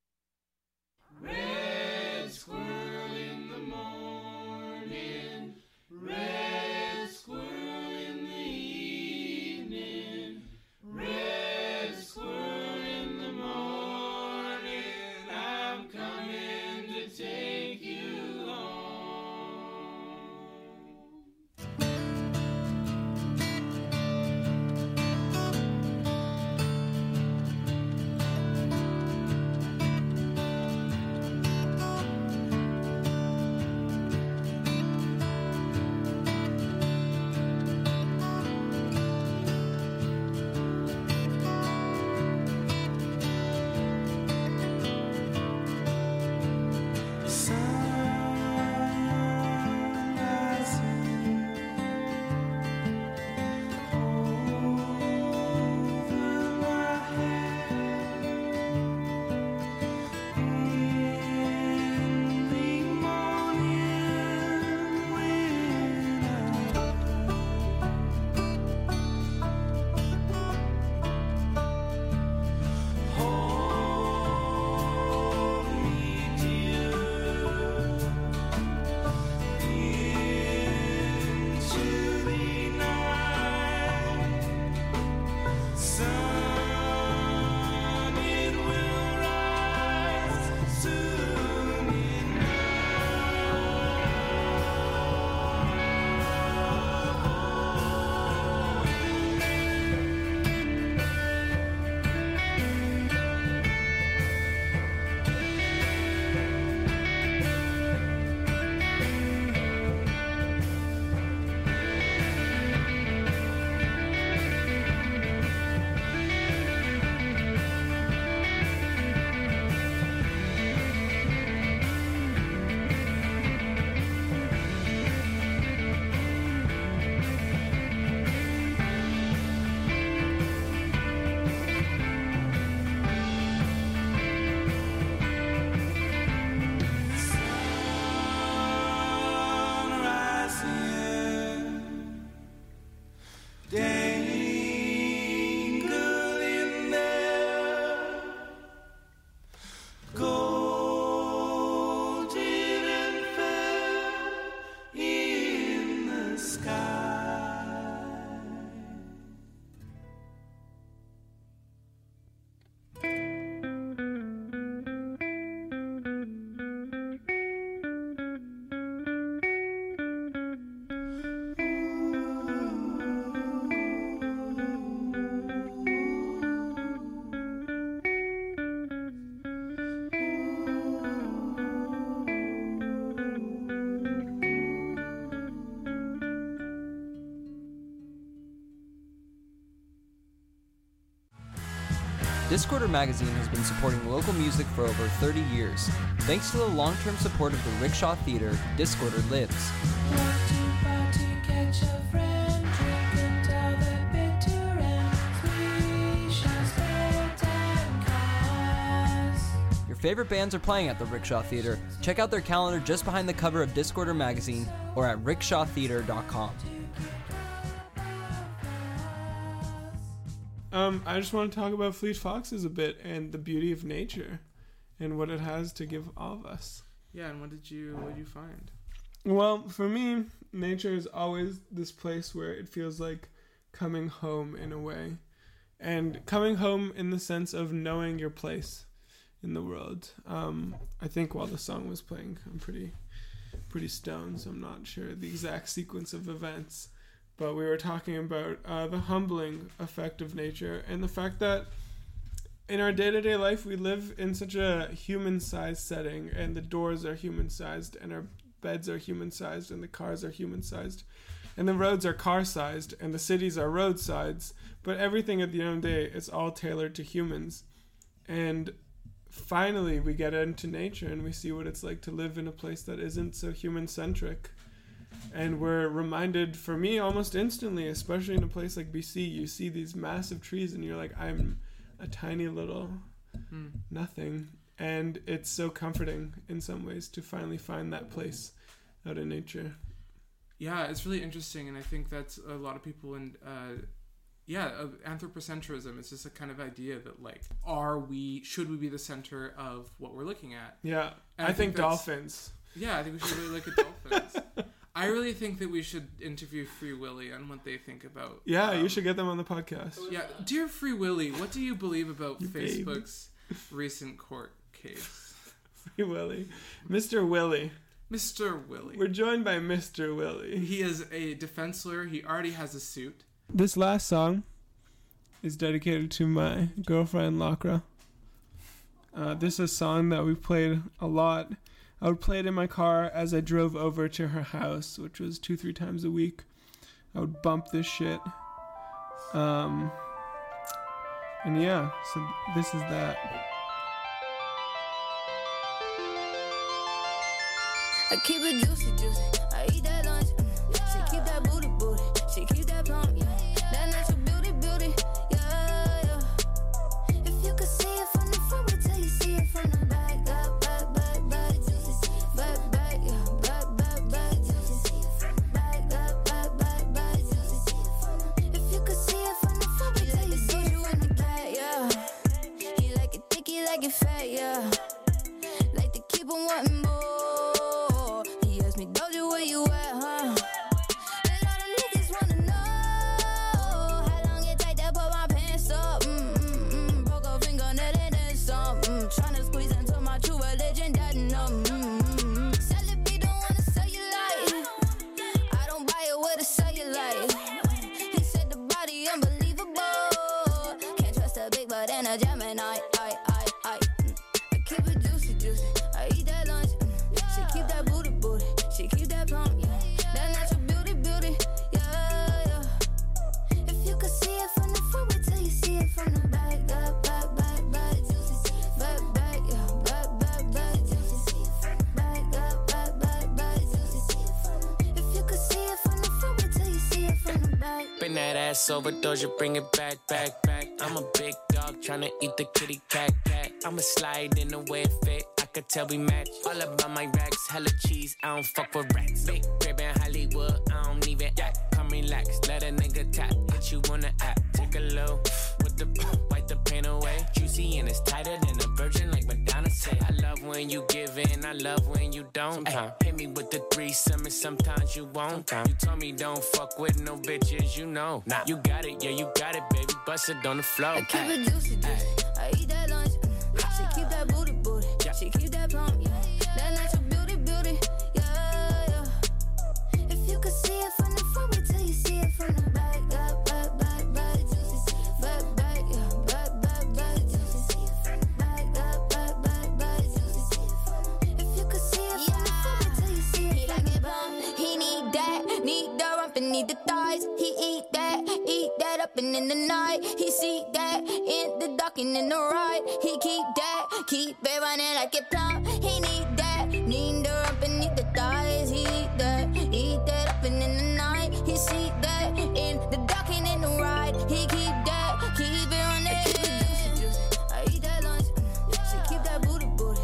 Speaker 4: Red squirrel in the morning, red squirrel in the evening, red squirrel in the morning, I'm coming to take you home.
Speaker 10: Discorder Magazine has been supporting local music for over thirty years. Thanks to the long-term support of the Rickshaw Theater, Discorder lives.
Speaker 6: Catch a friend, drink until the bitter and we shall
Speaker 10: favorite bands are playing at the Rickshaw Theater, check out their calendar just behind the cover of Discorder magazine or at rickshaw theater dot com.
Speaker 2: Um, I just want to talk about Fleet Foxes a bit and the beauty of nature and what it has to give all of us.
Speaker 1: Yeah, and what did you what did you find?
Speaker 2: Well, for me, nature is always this place where it feels like coming home in a way. And coming home in the sense of knowing your place in the world. Um, I think while the song was playing, I'm pretty pretty stoned, so I'm not sure the exact sequence of events. But we were talking about uh, the humbling effect of nature and the fact that in our day-to-day life, we live in such a human-sized setting, and the doors are human-sized, and our beds are human-sized, and the cars are human-sized, and the roads are car-sized, and the cities are road-sized, but everything at the end of the day, it's all tailored to humans. And finally, we get into nature, and we see what it's like to live in a place that isn't so human-centric. And we're reminded, for me, almost instantly, especially in a place like B C, you see these massive trees, and you're like, I'm a tiny little mm. nothing. And it's so comforting in some ways to finally find that place out in nature.
Speaker 1: Yeah, it's really interesting, and I think that's a lot of people in, uh, yeah, uh, anthropocentrism. It's just a kind of idea that, like, are we, should we be the center of what we're looking at?
Speaker 2: Yeah,
Speaker 1: and
Speaker 2: I, I think,
Speaker 1: think
Speaker 2: dolphins.
Speaker 1: Yeah, I think we should really look at dolphins. I really think that we should interview Free Willy on what they think about.
Speaker 2: Yeah,
Speaker 1: um,
Speaker 2: you should get them on the podcast.
Speaker 1: Yeah, dear Free Willy, what do you believe about
Speaker 2: You
Speaker 1: Facebook's recent court case?
Speaker 2: Free Willy, Mister Willy,
Speaker 1: Mister Willy.
Speaker 2: We're joined by Mister Willy.
Speaker 1: He is a defense lawyer. He already has a suit.
Speaker 2: This last song is dedicated to my girlfriend Lakra. Uh, this is a song that we played a lot. I would play it in my car as I drove over to her house, which was two, three times a week. I would bump this shit. Um, and yeah, so this is that.
Speaker 11: I keep it juicy, juicy. I eat that lunch. She keep that booty, booty. She keep that plump, yeah. That natural beauty, beauty, yeah, yeah. If you could see it from the front, wait till you see it from the back, back, back, back, back, back, back, yeah, back, back, back, back, back, back, back, back. If you could see it from the front, wait till you see it from the back, yeah. He like it thick, he like it fat, yeah. Like to keep on wanting more. Doja, where you at, huh? And all the niggas wanna know how long it take to put my pants up. Mm-mm-mm. Broke a fingernail and then some. Mm. Tryna squeeze into my true religion, that no. Mm-mm-mm. Celebrity don't wanna sell you light. I don't buy it with a cellulite. He said the body unbelievable. Can't trust a big butt and a Gemini. I, I, I, I keep it juicy, juicy. I eat that lunch. She keep that booty, booty. She keep that plump, yeah. That natural beauty, beauty, yeah, yeah. If you could see it from the front, wait till you see it from the back, back, back, back, back, back, back, yeah, back, back, back, back, back, back, back, back. If you could see it from the front, wait till you see it from the back.
Speaker 5: Bring that ass over, Doja, bring it back, back, back. I'm a big dog tryna eat the kitty cat, cat. I'ma slide in the way it fit. I could tell we match. All about my racks, hella cheese. I don't fuck with rats. Big crib in Hollywood, I don't even act. Come relax, let a nigga tap. Hit you on the app, take a low with the wipe the pain away. Juicy and it's tighter than a virgin, like Madonna said. I love when you give in, I love when you don't. Ay, hit me with the threesome and sometimes you won't. Sometimes. You told me don't fuck with no bitches, you know. Nah. You got it, yeah, you got it, baby. Bust it on the floor.
Speaker 11: I keep it juicy, juicy. I eat that lunch. She keep that booty, booty. She keep that plump, yeah. That natural beauty, beauty, yeah, yeah. If you could see it from the front, wait till you see it from the back, back, back, back, back, back, back, yeah, back, back, back, back, back, back, back, back. If you could see it from the front, wait till you see it. He like it plump, he need that, need the rump and need the thighs. He eat that, eat that up and in the night. He see that in the dark and in the right. He keep that, keep it running like it plump. He need that, need the rump and need the thighs. He eat that, eat that up and in the night. He see that in the dark and in the right. He keep that, keep it running. I keep it juicy, juicy. I eat that lunch. She keep that booty, booty.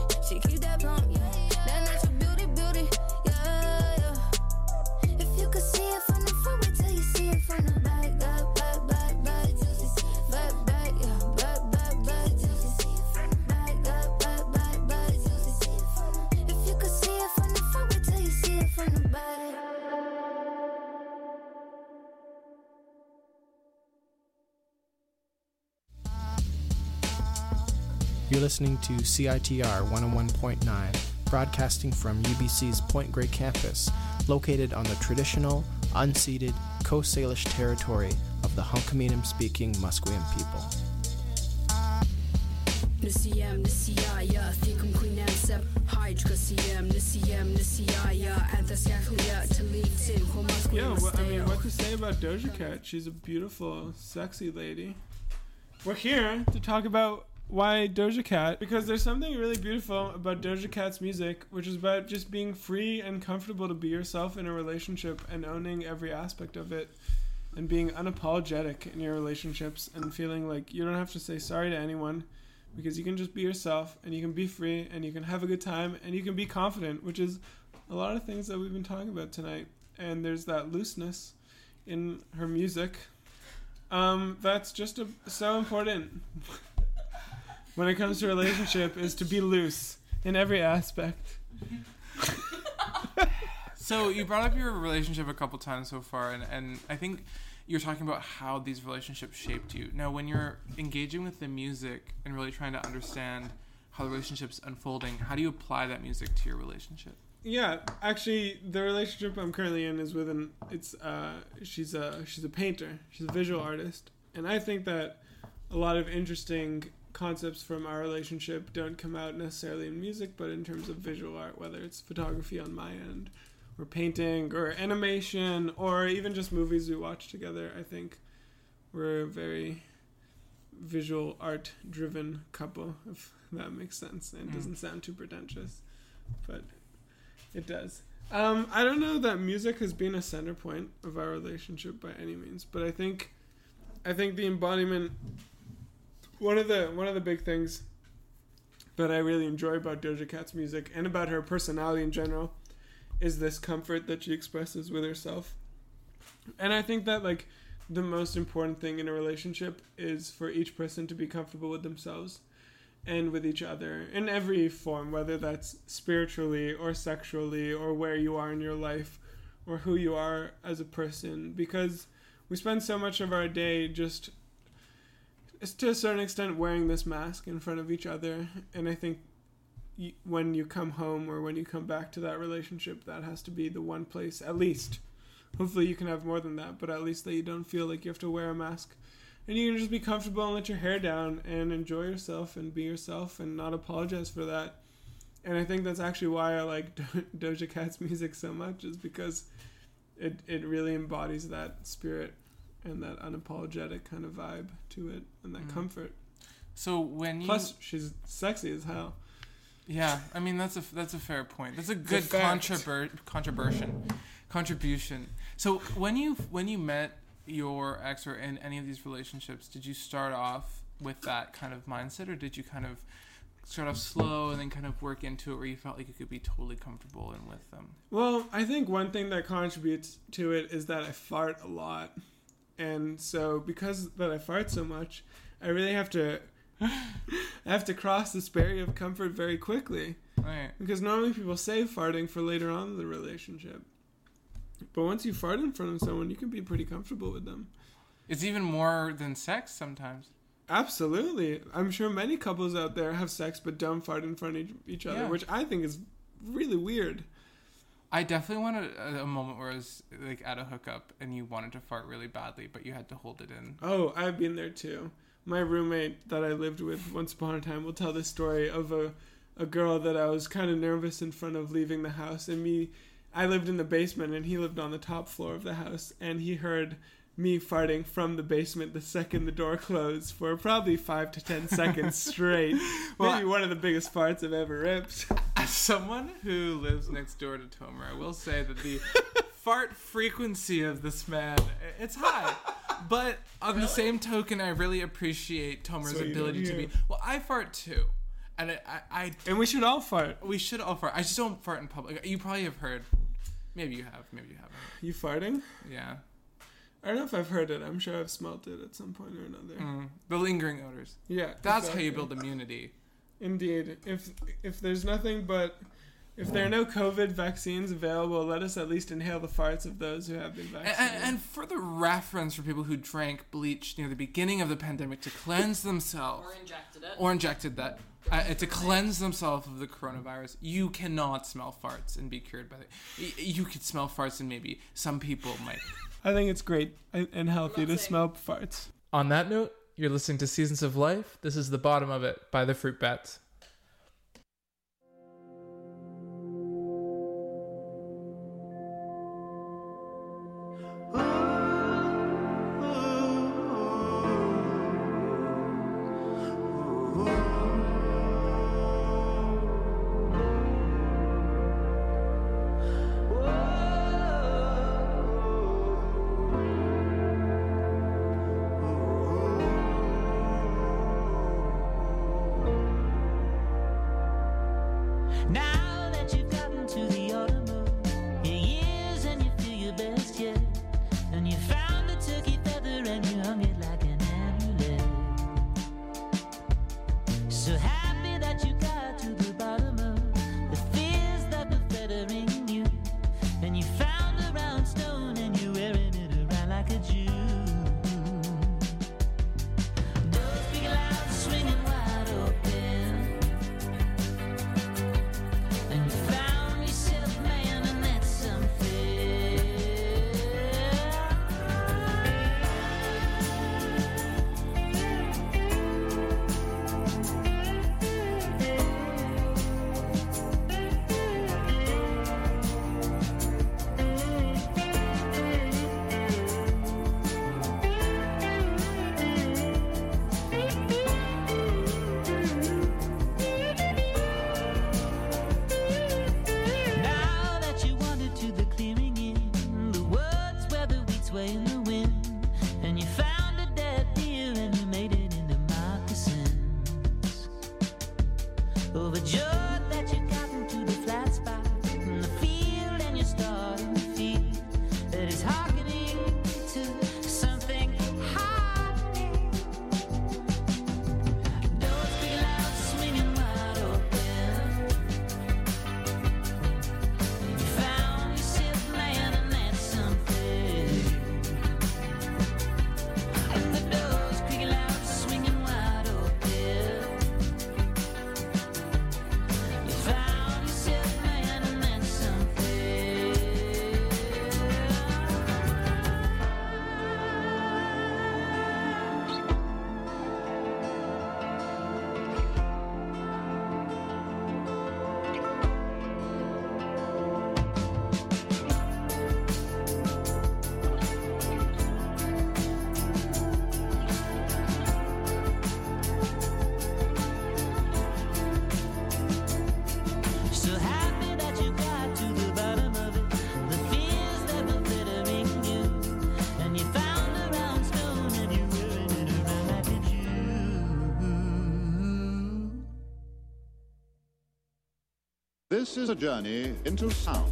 Speaker 12: You're listening to C I T R one oh one point nine, broadcasting from U B C's Point Grey campus, located on the traditional, unceded Coast Salish territory of the Hunkaminam-speaking Musqueam people.
Speaker 13: Nisiyam nisiyaya thikum queenam sep hydra siyam nisiyam nisiyaya anthasyakhlia talitin homas
Speaker 2: Yeah, well, I mean, what to say about Doja Cat? She's a beautiful, sexy lady. We're here to talk about why Doja Cat, because there's something really beautiful about Doja Cat's music, which is about just being free and comfortable to be yourself in a relationship and owning every aspect of it and being unapologetic in your relationships and feeling like you don't have to say sorry to anyone, because you can just be yourself and you can be free and you can have a good time and you can be confident, which is a lot of things that we've been talking about tonight. And there's that looseness in her music. Um, that's just a, so important when it comes to a relationship, is to be loose in every aspect.
Speaker 1: So you brought up your relationship a couple times so far, and, and I think you're talking about how these relationships shaped you. Now, when you're engaging with the music and really trying to understand how the relationship's unfolding, how do you apply that music to your relationship?
Speaker 2: Yeah, actually, the relationship I'm currently in is with an. It's uh, she's a she's a painter. She's a visual artist, and I think that a lot of interesting concepts from our relationship don't come out necessarily in music, but in terms of visual art, whether it's photography on my end, or painting, or animation, or even just movies we watch together. I think we're a very visual art driven couple, if that makes sense and mm. doesn't sound too pretentious, but it does. Um, I don't know that music has been a center point of our relationship by any means, but I think I think the embodiment, one of the one of the big things that I really enjoy about Doja Cat's music and about her personality in general is this comfort that she expresses with herself. And I think that, like, the most important thing in a relationship is for each person to be comfortable with themselves and with each other in every form, whether that's spiritually or sexually or where you are in your life or who you are as a person, because we spend so much of our day just, to a certain extent, wearing this mask in front of each other. And I think when you come home or when you come back to that relationship, that has to be the one place, at least. Hopefully you can have more than that, but at least that you don't feel like you have to wear a mask. And you can just be comfortable and let your hair down and enjoy yourself and be yourself and not apologize for that. And I think that's actually why I like Do- Doja Cat's music so much, is because it, it really embodies that spirit and that unapologetic kind of vibe to it and that mm. comfort.
Speaker 1: So when you...
Speaker 2: Plus, she's sexy as hell.
Speaker 1: Yeah, I mean, that's a, that's a fair point. That's a good contribur- contribution. Contribution. So when you when you met your ex or in any of these relationships, did you start off with that kind of mindset, or did you kind of start off slow and then kind of work into it where you felt like you could be totally comfortable and with them?
Speaker 2: Well, I think one thing that contributes to it is that I fart a lot. And so because that I fart so much, I really have to... I have to cross this barrier of comfort very quickly.
Speaker 1: Right.
Speaker 2: Because normally people save farting for later on in the relationship. But once you fart in front of someone, you can be pretty comfortable with them.
Speaker 1: It's even more than sex sometimes.
Speaker 2: Absolutely. I'm sure many couples out there have sex but don't fart in front of each other, yeah. which I think is really weird.
Speaker 1: I definitely wanted a, a moment where it was like at a hookup and you wanted to fart really badly, but you had to hold it in.
Speaker 2: Oh, I've been there too. My roommate that I lived with once upon a time will tell this story of a, a girl that I was kind of nervous in front of leaving the house. And me, I lived in the basement and he lived on the top floor of the house. And he heard me farting from the basement the second the door closed for probably five to ten seconds straight. Well, maybe one of the biggest farts I've ever ripped.
Speaker 1: As someone who lives next door to Tomer, I will say that the fart frequency of this man, it's high. But on really? the same token, I really appreciate Tomer's so ability to be... Well, I fart too. And I, I, I...
Speaker 2: And we should all fart.
Speaker 1: We should all fart. I just don't fart in public. You probably have heard. Maybe you have. Maybe you haven't.
Speaker 2: You farting?
Speaker 1: Yeah.
Speaker 2: I don't know if I've heard it. I'm sure I've smelt it at some point or another.
Speaker 1: Mm, the lingering odors.
Speaker 2: Yeah.
Speaker 1: That's
Speaker 2: exactly.
Speaker 1: how you build immunity.
Speaker 2: Indeed. If if there's nothing but... If there are no COVID vaccines available, let us at least inhale the farts of those who have been vaccinated.
Speaker 1: And, and for the reference for people who drank bleach near the beginning of the pandemic to cleanse themselves.
Speaker 3: Or injected it.
Speaker 1: Or injected that. Uh, to cleanse themselves of the coronavirus. You cannot smell farts and be cured by it. Y- You could smell farts and maybe some people might.
Speaker 2: I think it's great and and healthy to smell farts.
Speaker 9: On that note, you're listening to Seasons of Life. This is The Bottom of It by the Fruit Bats.
Speaker 14: Now that you've gotten to the autumn of your years and you feel your best yet, and you found a turkey feather and you hung it like an amulet. So happy that you got to the bottom of the fears that were fettering you, and you found a round stone and you're wearing it around like a Jew. Doors big and loud, swinging wide open. And you found yourself, man, and that's something. Now that you wandered to the clearing in the woods where the weeds sway in the wind, and you found a dead deer and you made it into moccasins. Overjoyed that you got into the flat spot in the field and you're starting to feel that it's hearkening to something happening. Doors big and loud, swinging wide open. You found yourself, man, and that's something. And the doors creaking loud, swinging wide open. You found yourself, man, and that's something. So happy that you got to the bottom of it, the fears that were fettering you, and you found a round stone and you're wearing it around like a Jew.
Speaker 15: This is a journey into sound.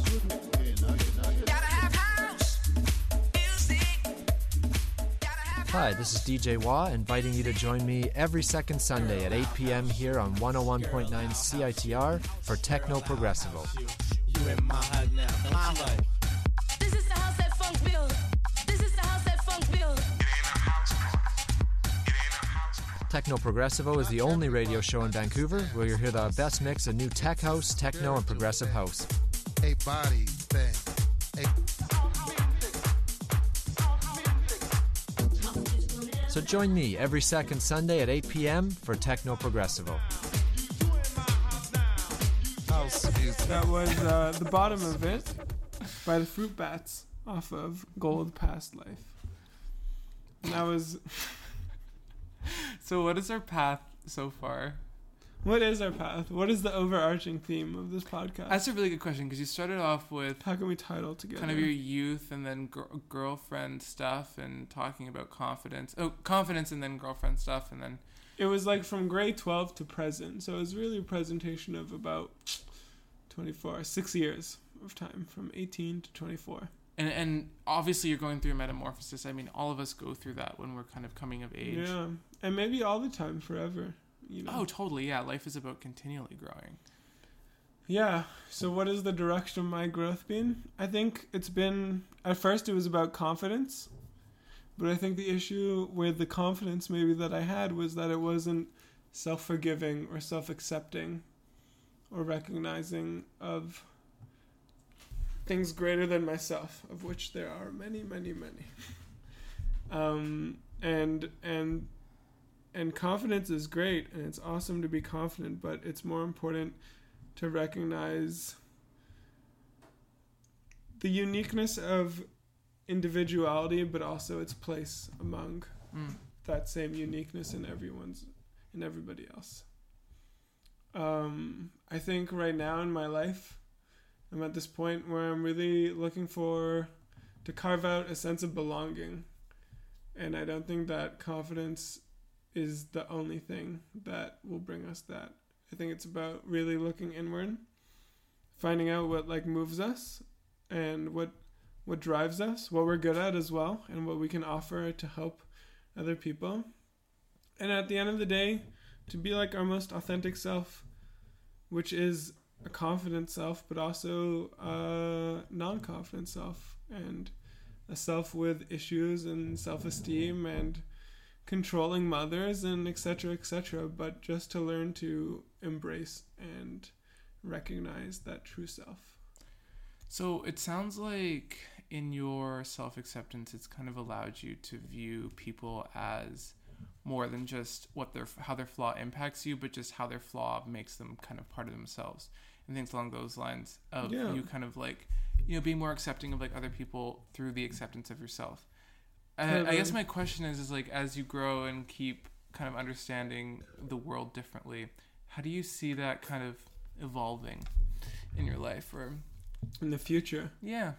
Speaker 16: Hi, this is D J Wah, inviting you to join me every second Sunday at eight p.m. here on one oh one point nine C I T R for Techno Progressivo.
Speaker 11: This is the house that funk build. This is the house that funk build.
Speaker 16: Techno Progressivo is the only radio show in Vancouver where you'll hear the best mix of new tech house, techno, and progressive house.
Speaker 17: A body thing.
Speaker 16: So join me every second Sunday at eight p.m. for Techno Progressivo.
Speaker 2: That was uh, The Bottom of It by the Fruit Bats off of Gold Past Life. And that was...
Speaker 1: So what is our path so far?
Speaker 2: What is our path? What is the overarching theme of this podcast?
Speaker 1: That's a really good question because you started off with
Speaker 2: how can we title together
Speaker 1: kind of your youth and then gr- girlfriend stuff and talking about confidence. Oh, confidence and then girlfriend stuff and then
Speaker 2: it was like from grade twelve to present. So it was really a presentation of about twenty-four, six years of time from eighteen to twenty-four.
Speaker 1: And and obviously you're going through a metamorphosis. I mean, all of us go through that when we're kind of coming of age.
Speaker 2: Yeah, and maybe all the time, forever. You know?
Speaker 1: Oh, totally. Yeah, life is about continually growing.
Speaker 2: Yeah. So what has the direction of my growth been? I think it's been, at first it was about confidence. But I think the issue with the confidence maybe that I had was that it wasn't self-forgiving or self-accepting or recognizing of things greater than myself, of which there are many, many, many. um, and and and confidence is great, and it's awesome to be confident, but it's more important to recognize the uniqueness of individuality, but also its place among mm. that same uniqueness in everyone's, in everybody else. Um, I think right now in my life, I'm at this point where I'm really looking for to carve out a sense of belonging. And I don't think that confidence is the only thing that will bring us that. I think it's about really looking inward, finding out what like moves us and what what drives us, what we're good at as well, and what we can offer to help other people. And at the end of the day, to be like our most authentic self, which is a confident self, but also a non-confident self, and a self with issues and self-esteem and controlling mothers and et cetera, et cetera. But just to learn to embrace and recognize that true self.
Speaker 1: So it sounds like in your self-acceptance, it's kind of allowed you to view people as more than just what their how their flaw impacts you, but just how their flaw makes them kind of part of themselves, and things along those lines of yeah. you kind of like, you know, being more accepting of like other people through the acceptance of yourself. Uh, I guess my question is, is like, as you grow and keep kind of understanding the world differently, how do you see that kind of evolving in your life or
Speaker 2: in the future?
Speaker 1: Yeah.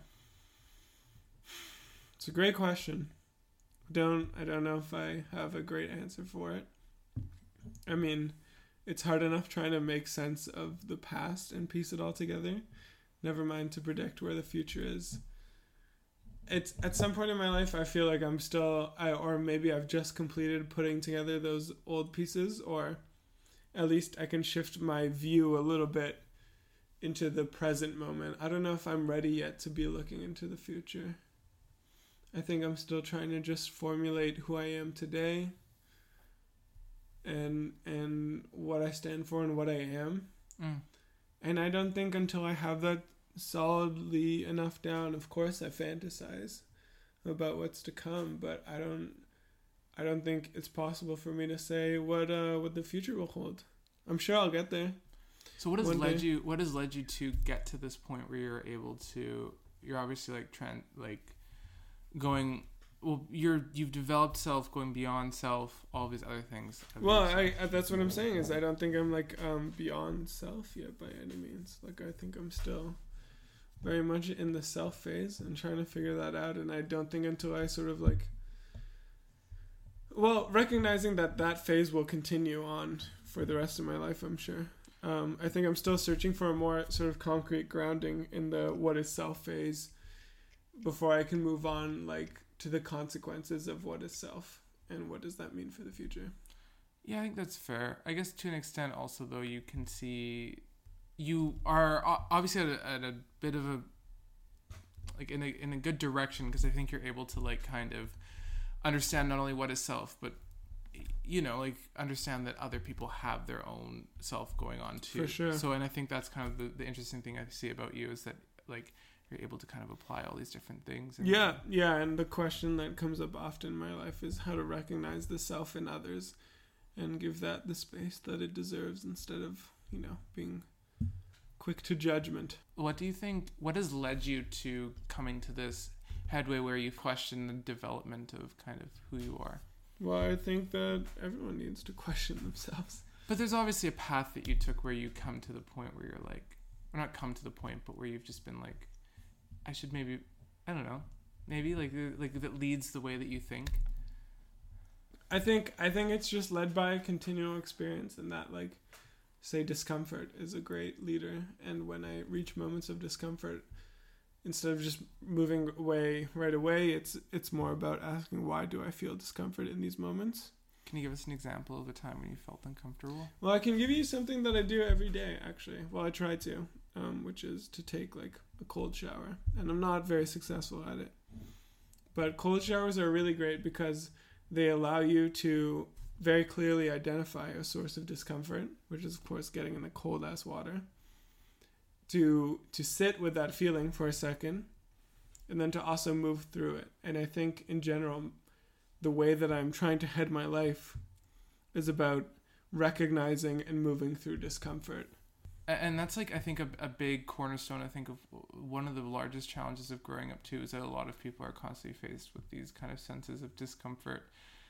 Speaker 2: It's a great question. Don't I don't know if I have a great answer for it. I mean, it's hard enough trying to make sense of the past and piece it all together. Never mind to predict where the future is. It's at some point in my life I feel like I'm still I or maybe I've just completed putting together those old pieces, or at least I can shift my view a little bit into the present moment. I don't know if I'm ready yet to be looking into the future. I think I'm still trying to just formulate who I am today and and what I stand for and what I am. Mm. And I don't think until I have that solidly enough down, of course I fantasize about what's to come, but I don't I don't think it's possible for me to say what uh what the future will hold. I'm sure I'll get there.
Speaker 1: So what has One led day. you what has led you to get to this point where you're able to you're obviously like trend like going well you're you've developed self, going beyond self, all these other things.
Speaker 2: Well, I, I that's what I'm saying is I don't think I'm like um beyond self yet by any means. Like I think I'm still very much in the self phase and trying to figure that out, and I don't think until I sort of like well recognizing that that phase will continue on for the rest of my life, I'm sure. um I think I'm still searching for a more sort of concrete grounding in the what is self phase before I can move on like to the consequences of what is self and what does that mean for the future.
Speaker 1: Yeah, I think that's fair. I guess to an extent also, though, you can see you are obviously at a, at a bit of a like in a in a good direction, because I think you're able to like kind of understand not only what is self, but you know, like understand that other people have their own self going on too.
Speaker 2: For sure.
Speaker 1: So, and I think that's kind of the, the interesting thing I see about you is that like you're able to kind of apply all these different things. And
Speaker 2: yeah, yeah, and the question that comes up often in my life is how to recognize the self in others and give that the space that it deserves instead of, you know, being quick to judgment.
Speaker 1: What do you think, what has led you to coming to this headway where you question the development of kind of who you are?
Speaker 2: Well, I think that everyone needs to question themselves.
Speaker 1: But there's obviously a path that you took where you come to the point where you're like, or not come to the point, but where you've just been like, I should maybe, I don't know, maybe like like that leads the way that you think.
Speaker 2: I think I think it's just led by continual experience, and that like, say discomfort is a great leader. And when I reach moments of discomfort, instead of just moving away right away, it's it's more about asking, why do I feel discomfort in these moments?
Speaker 1: Can you give us an example of a time when you felt uncomfortable?
Speaker 2: Well, I can give you something that I do every day, actually. Well, I try to, um, which is to take like a cold shower. And I'm not very successful at it. But cold showers are really great because they allow you to very clearly identify a source of discomfort, which is of course getting in the cold ass water, to to sit with that feeling for a second, and then to also move through it. And I think in general, the way that I'm trying to head my life is about recognizing and moving through discomfort.
Speaker 1: And that's like, I think, a, a big cornerstone, I think, of one of the largest challenges of growing up too, is that a lot of people are constantly faced with these kind of senses of discomfort.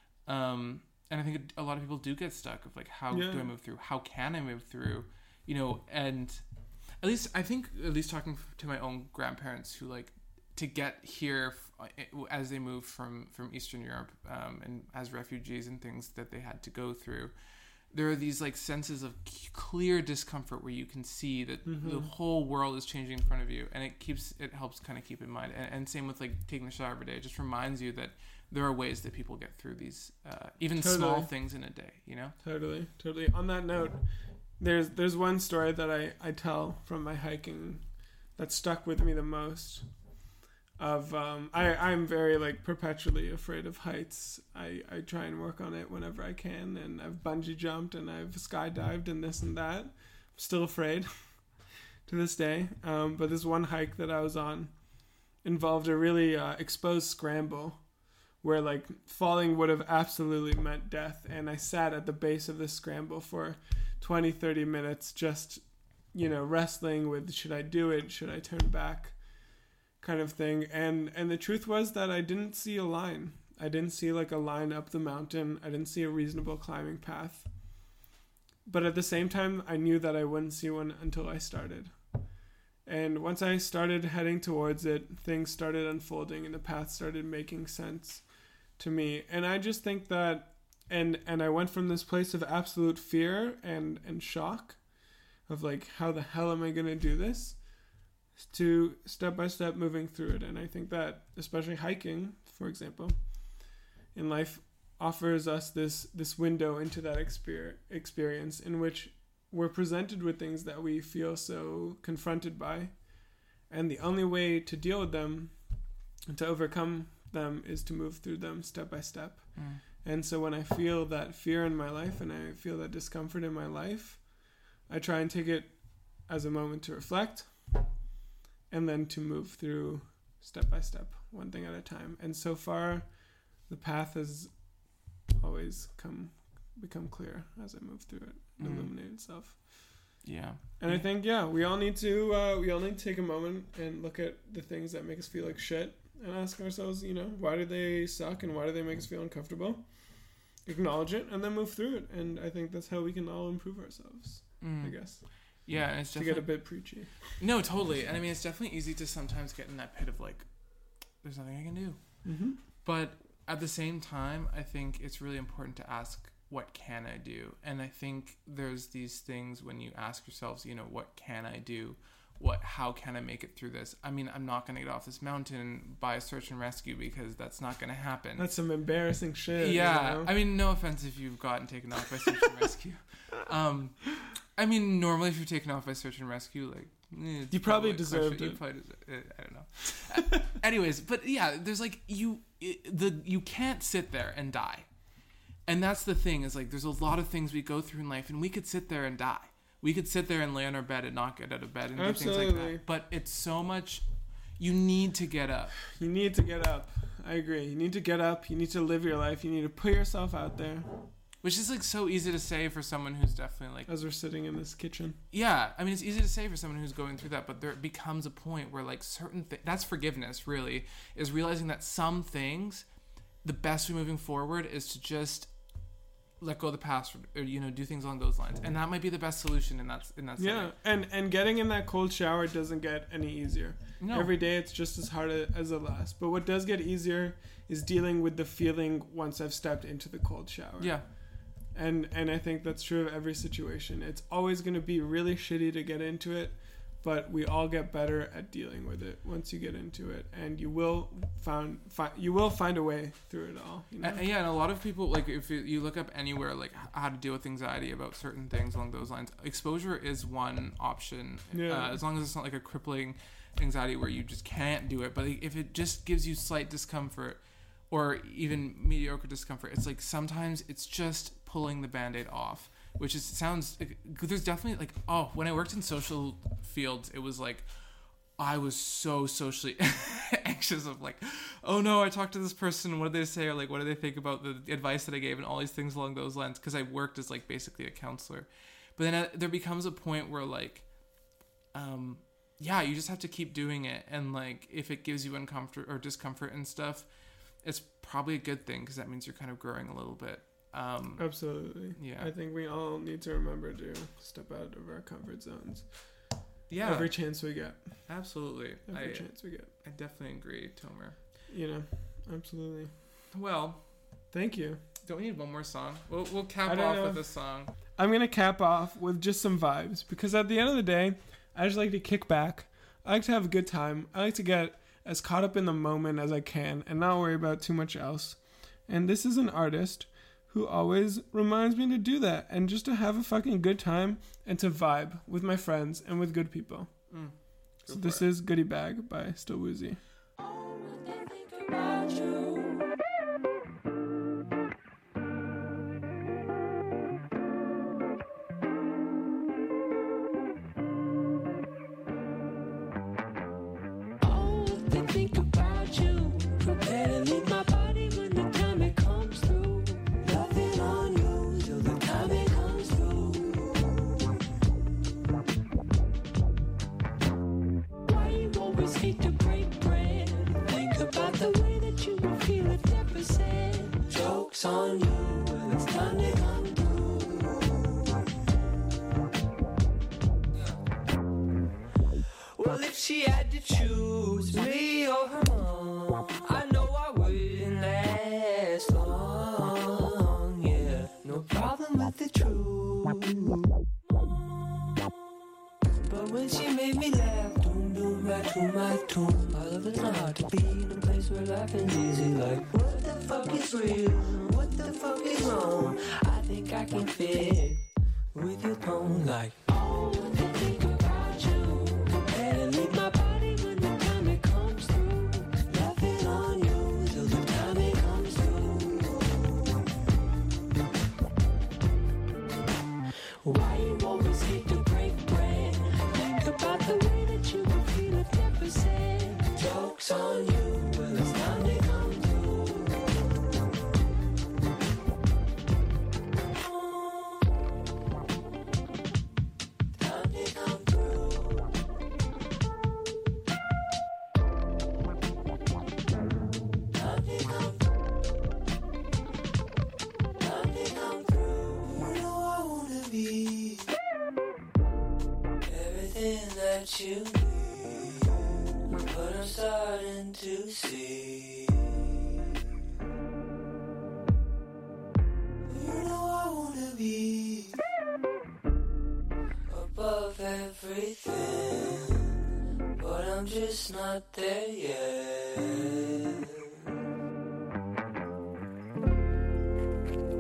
Speaker 1: Um, and I think a lot of people do get stuck of like, how
Speaker 2: Yeah.
Speaker 1: do I move through? How can I move through? You know, and at least I think, at least talking to my own grandparents who like to get here as they moved from, from Eastern Europe um, and as refugees and things that they had to go through. There are these like senses of clear discomfort where you can see that
Speaker 2: Mhm.
Speaker 1: the whole world is changing in front of you, and it keeps it helps kind of keep in mind. And, and same with like taking a shower every day. It just reminds you that there are ways that people get through these uh, even
Speaker 2: Totally.
Speaker 1: small things in a day. You know.
Speaker 2: Totally, totally. On that note, there's there's one story that I, I tell from my hiking that stuck with me the most. Of um, I I'm very like perpetually afraid of heights. I, I try and work on it whenever I can, and I've bungee jumped and I've skydived and this and that. I'm still afraid to this day. Um, but this one hike that I was on involved a really uh, exposed scramble where like falling would have absolutely meant death. And I sat at the base of this scramble for twenty, thirty minutes just, you know, wrestling with, should I do it? Should I turn back? Kind of thing. And, and the truth was that I didn't see a line. I didn't see like a line up the mountain. I didn't see a reasonable climbing path. But at the same time, I knew that I wouldn't see one until I started. And once I started heading towards it, things started unfolding and the path started making sense to me. And I just think that, and and I went from this place of absolute fear and, and shock of like, how the hell am I going to do this? To step by step moving through it. And I think that especially hiking, for example, in life offers us this this window into that exper- experience in which we're presented with things that we feel so confronted by, and the only way to deal with them and to overcome them is to move through them step by step.
Speaker 1: Mm.
Speaker 2: And so when I feel that fear in my life and I feel that discomfort in my life, I try and take it as a moment to reflect, and then to move through step by step, one thing at a time. And so far, the path has always come become clear as I move through it and
Speaker 1: Mm.
Speaker 2: illuminate itself.
Speaker 1: Yeah.
Speaker 2: And I think, yeah, we all need to uh, we all need to take a moment and look at the things that make us feel like shit and ask ourselves, you know, why do they suck and why do they make us feel uncomfortable? Acknowledge it and then move through it. And I think that's how we can all improve ourselves,
Speaker 1: Mm.
Speaker 2: I guess.
Speaker 1: Yeah, and it's
Speaker 2: to
Speaker 1: definitely
Speaker 2: get a bit preachy.
Speaker 1: No, totally. And I mean, it's definitely easy to sometimes get in that pit of like, there's nothing I can do.
Speaker 2: Mm-hmm.
Speaker 1: But at the same time, I think it's really important to ask, what can I do? And I think there's these things when you ask yourselves, you know, what can I do? What, how can I make it through this? I mean, I'm not going to get off this mountain by search and rescue because that's not going to happen.
Speaker 2: That's some embarrassing shit.
Speaker 1: Yeah.
Speaker 2: You know?
Speaker 1: I mean, no offense if you've gotten taken off by search and rescue. Um, I mean, normally if you're taken off by search and rescue, like, eh, it's
Speaker 2: You probably
Speaker 1: a
Speaker 2: deserved
Speaker 1: question.
Speaker 2: it.
Speaker 1: You probably deserve, eh, I don't know. Uh, anyways, but yeah, there's like, you, it, the, you can't sit there and die. And that's the thing, is like, there's a lot of things we go through in life and we could sit there and die. We could sit there and lay on our bed and not get out of bed and do things like
Speaker 2: Absolutely.
Speaker 1: that. But it's so much, you need to get up.
Speaker 2: You need to get up. I agree. You need to get up. You need to live your life. You need to put yourself out there.
Speaker 1: Which is like so easy to say for someone who's definitely like...
Speaker 2: As we're sitting in this kitchen.
Speaker 1: Yeah. I mean, it's easy to say for someone who's going through that, but there becomes a point where like certain things... That's forgiveness, really, is realizing that some things, the best way moving forward is to just let go of the past, or, you know, do things along those lines. And that might be the best solution in that, in that setting.
Speaker 2: Yeah, and, and getting in that cold shower doesn't get any easier.
Speaker 1: No.
Speaker 2: Every day it's just as hard as the last. But what does get easier is dealing with the feeling once I've stepped into the cold shower.
Speaker 1: Yeah.
Speaker 2: And and I think that's true of every situation. It's always going to be really shitty to get into it, but we all get better at dealing with it once you get into it, and you will found fi- you will find a way through it all. You know?
Speaker 1: And, yeah, and a lot of people, like, if you, you look up anywhere, like, how to deal with anxiety about certain things along those lines, exposure is one option.
Speaker 2: Yeah.
Speaker 1: Uh, as long as it's not like a crippling anxiety where you just can't do it. But if it just gives you slight discomfort, or even mediocre discomfort. It's like sometimes it's just pulling the Band-Aid off, which is sounds there's definitely like, oh, when I worked in social fields, it was like I was so socially anxious of like, oh no, I talked to this person, what did they say, or like what do they think about the advice that I gave, and all these things along those lines, because I worked as like basically a counselor. But then uh, there becomes a point where like um yeah, you just have to keep doing it, and like if it gives you uncomfort or discomfort and stuff, it's probably a good thing, because that means you're kind of growing a little bit. Um,
Speaker 2: Absolutely.
Speaker 1: Yeah.
Speaker 2: I think we all need to remember to step out of our comfort zones.
Speaker 1: Yeah.
Speaker 2: Every chance we get.
Speaker 1: Absolutely.
Speaker 2: Every
Speaker 1: I,
Speaker 2: chance we get.
Speaker 1: I definitely agree, Tomer.
Speaker 2: You know, absolutely.
Speaker 1: Well,
Speaker 2: thank you.
Speaker 1: Don't we need one more song? We'll, we'll cap
Speaker 2: I don't
Speaker 1: off
Speaker 2: know.
Speaker 1: with a song.
Speaker 2: I'm going to cap off with just some vibes, because at the end of the day, I just like to kick back. I like to have a good time. I like to get as caught up in the moment as I can and not worry about too much else. And this is an artist who always reminds me to do that, and just to have a fucking good time and to vibe with my friends and with good people.
Speaker 1: Mm.
Speaker 2: So this is Goodie Bag by Still Woozy.
Speaker 18: On you when it's time to come through. Well, if she had to choose me or her mom, I know I wouldn't last long. Yeah, no problem with the truth. But when she made me laugh, doom doom right to my tune. I love it's not hard to be in a place where life is easy. Like, what the fuck is real? What the fuck is wrong? I think I can fit with your tone. Like, oh, I think about you. And leave my body when the time it comes through. Loving on you till the time it comes through. Why you always hate to break bread? Think about the way that you would feel if never said. Joke's on you, well it's time to come through. Time to come through. Time to come Time to come through. You know I wanna be everything that you need, but I'm starting to see. You know I wanna be above everything, but I'm just not there yet.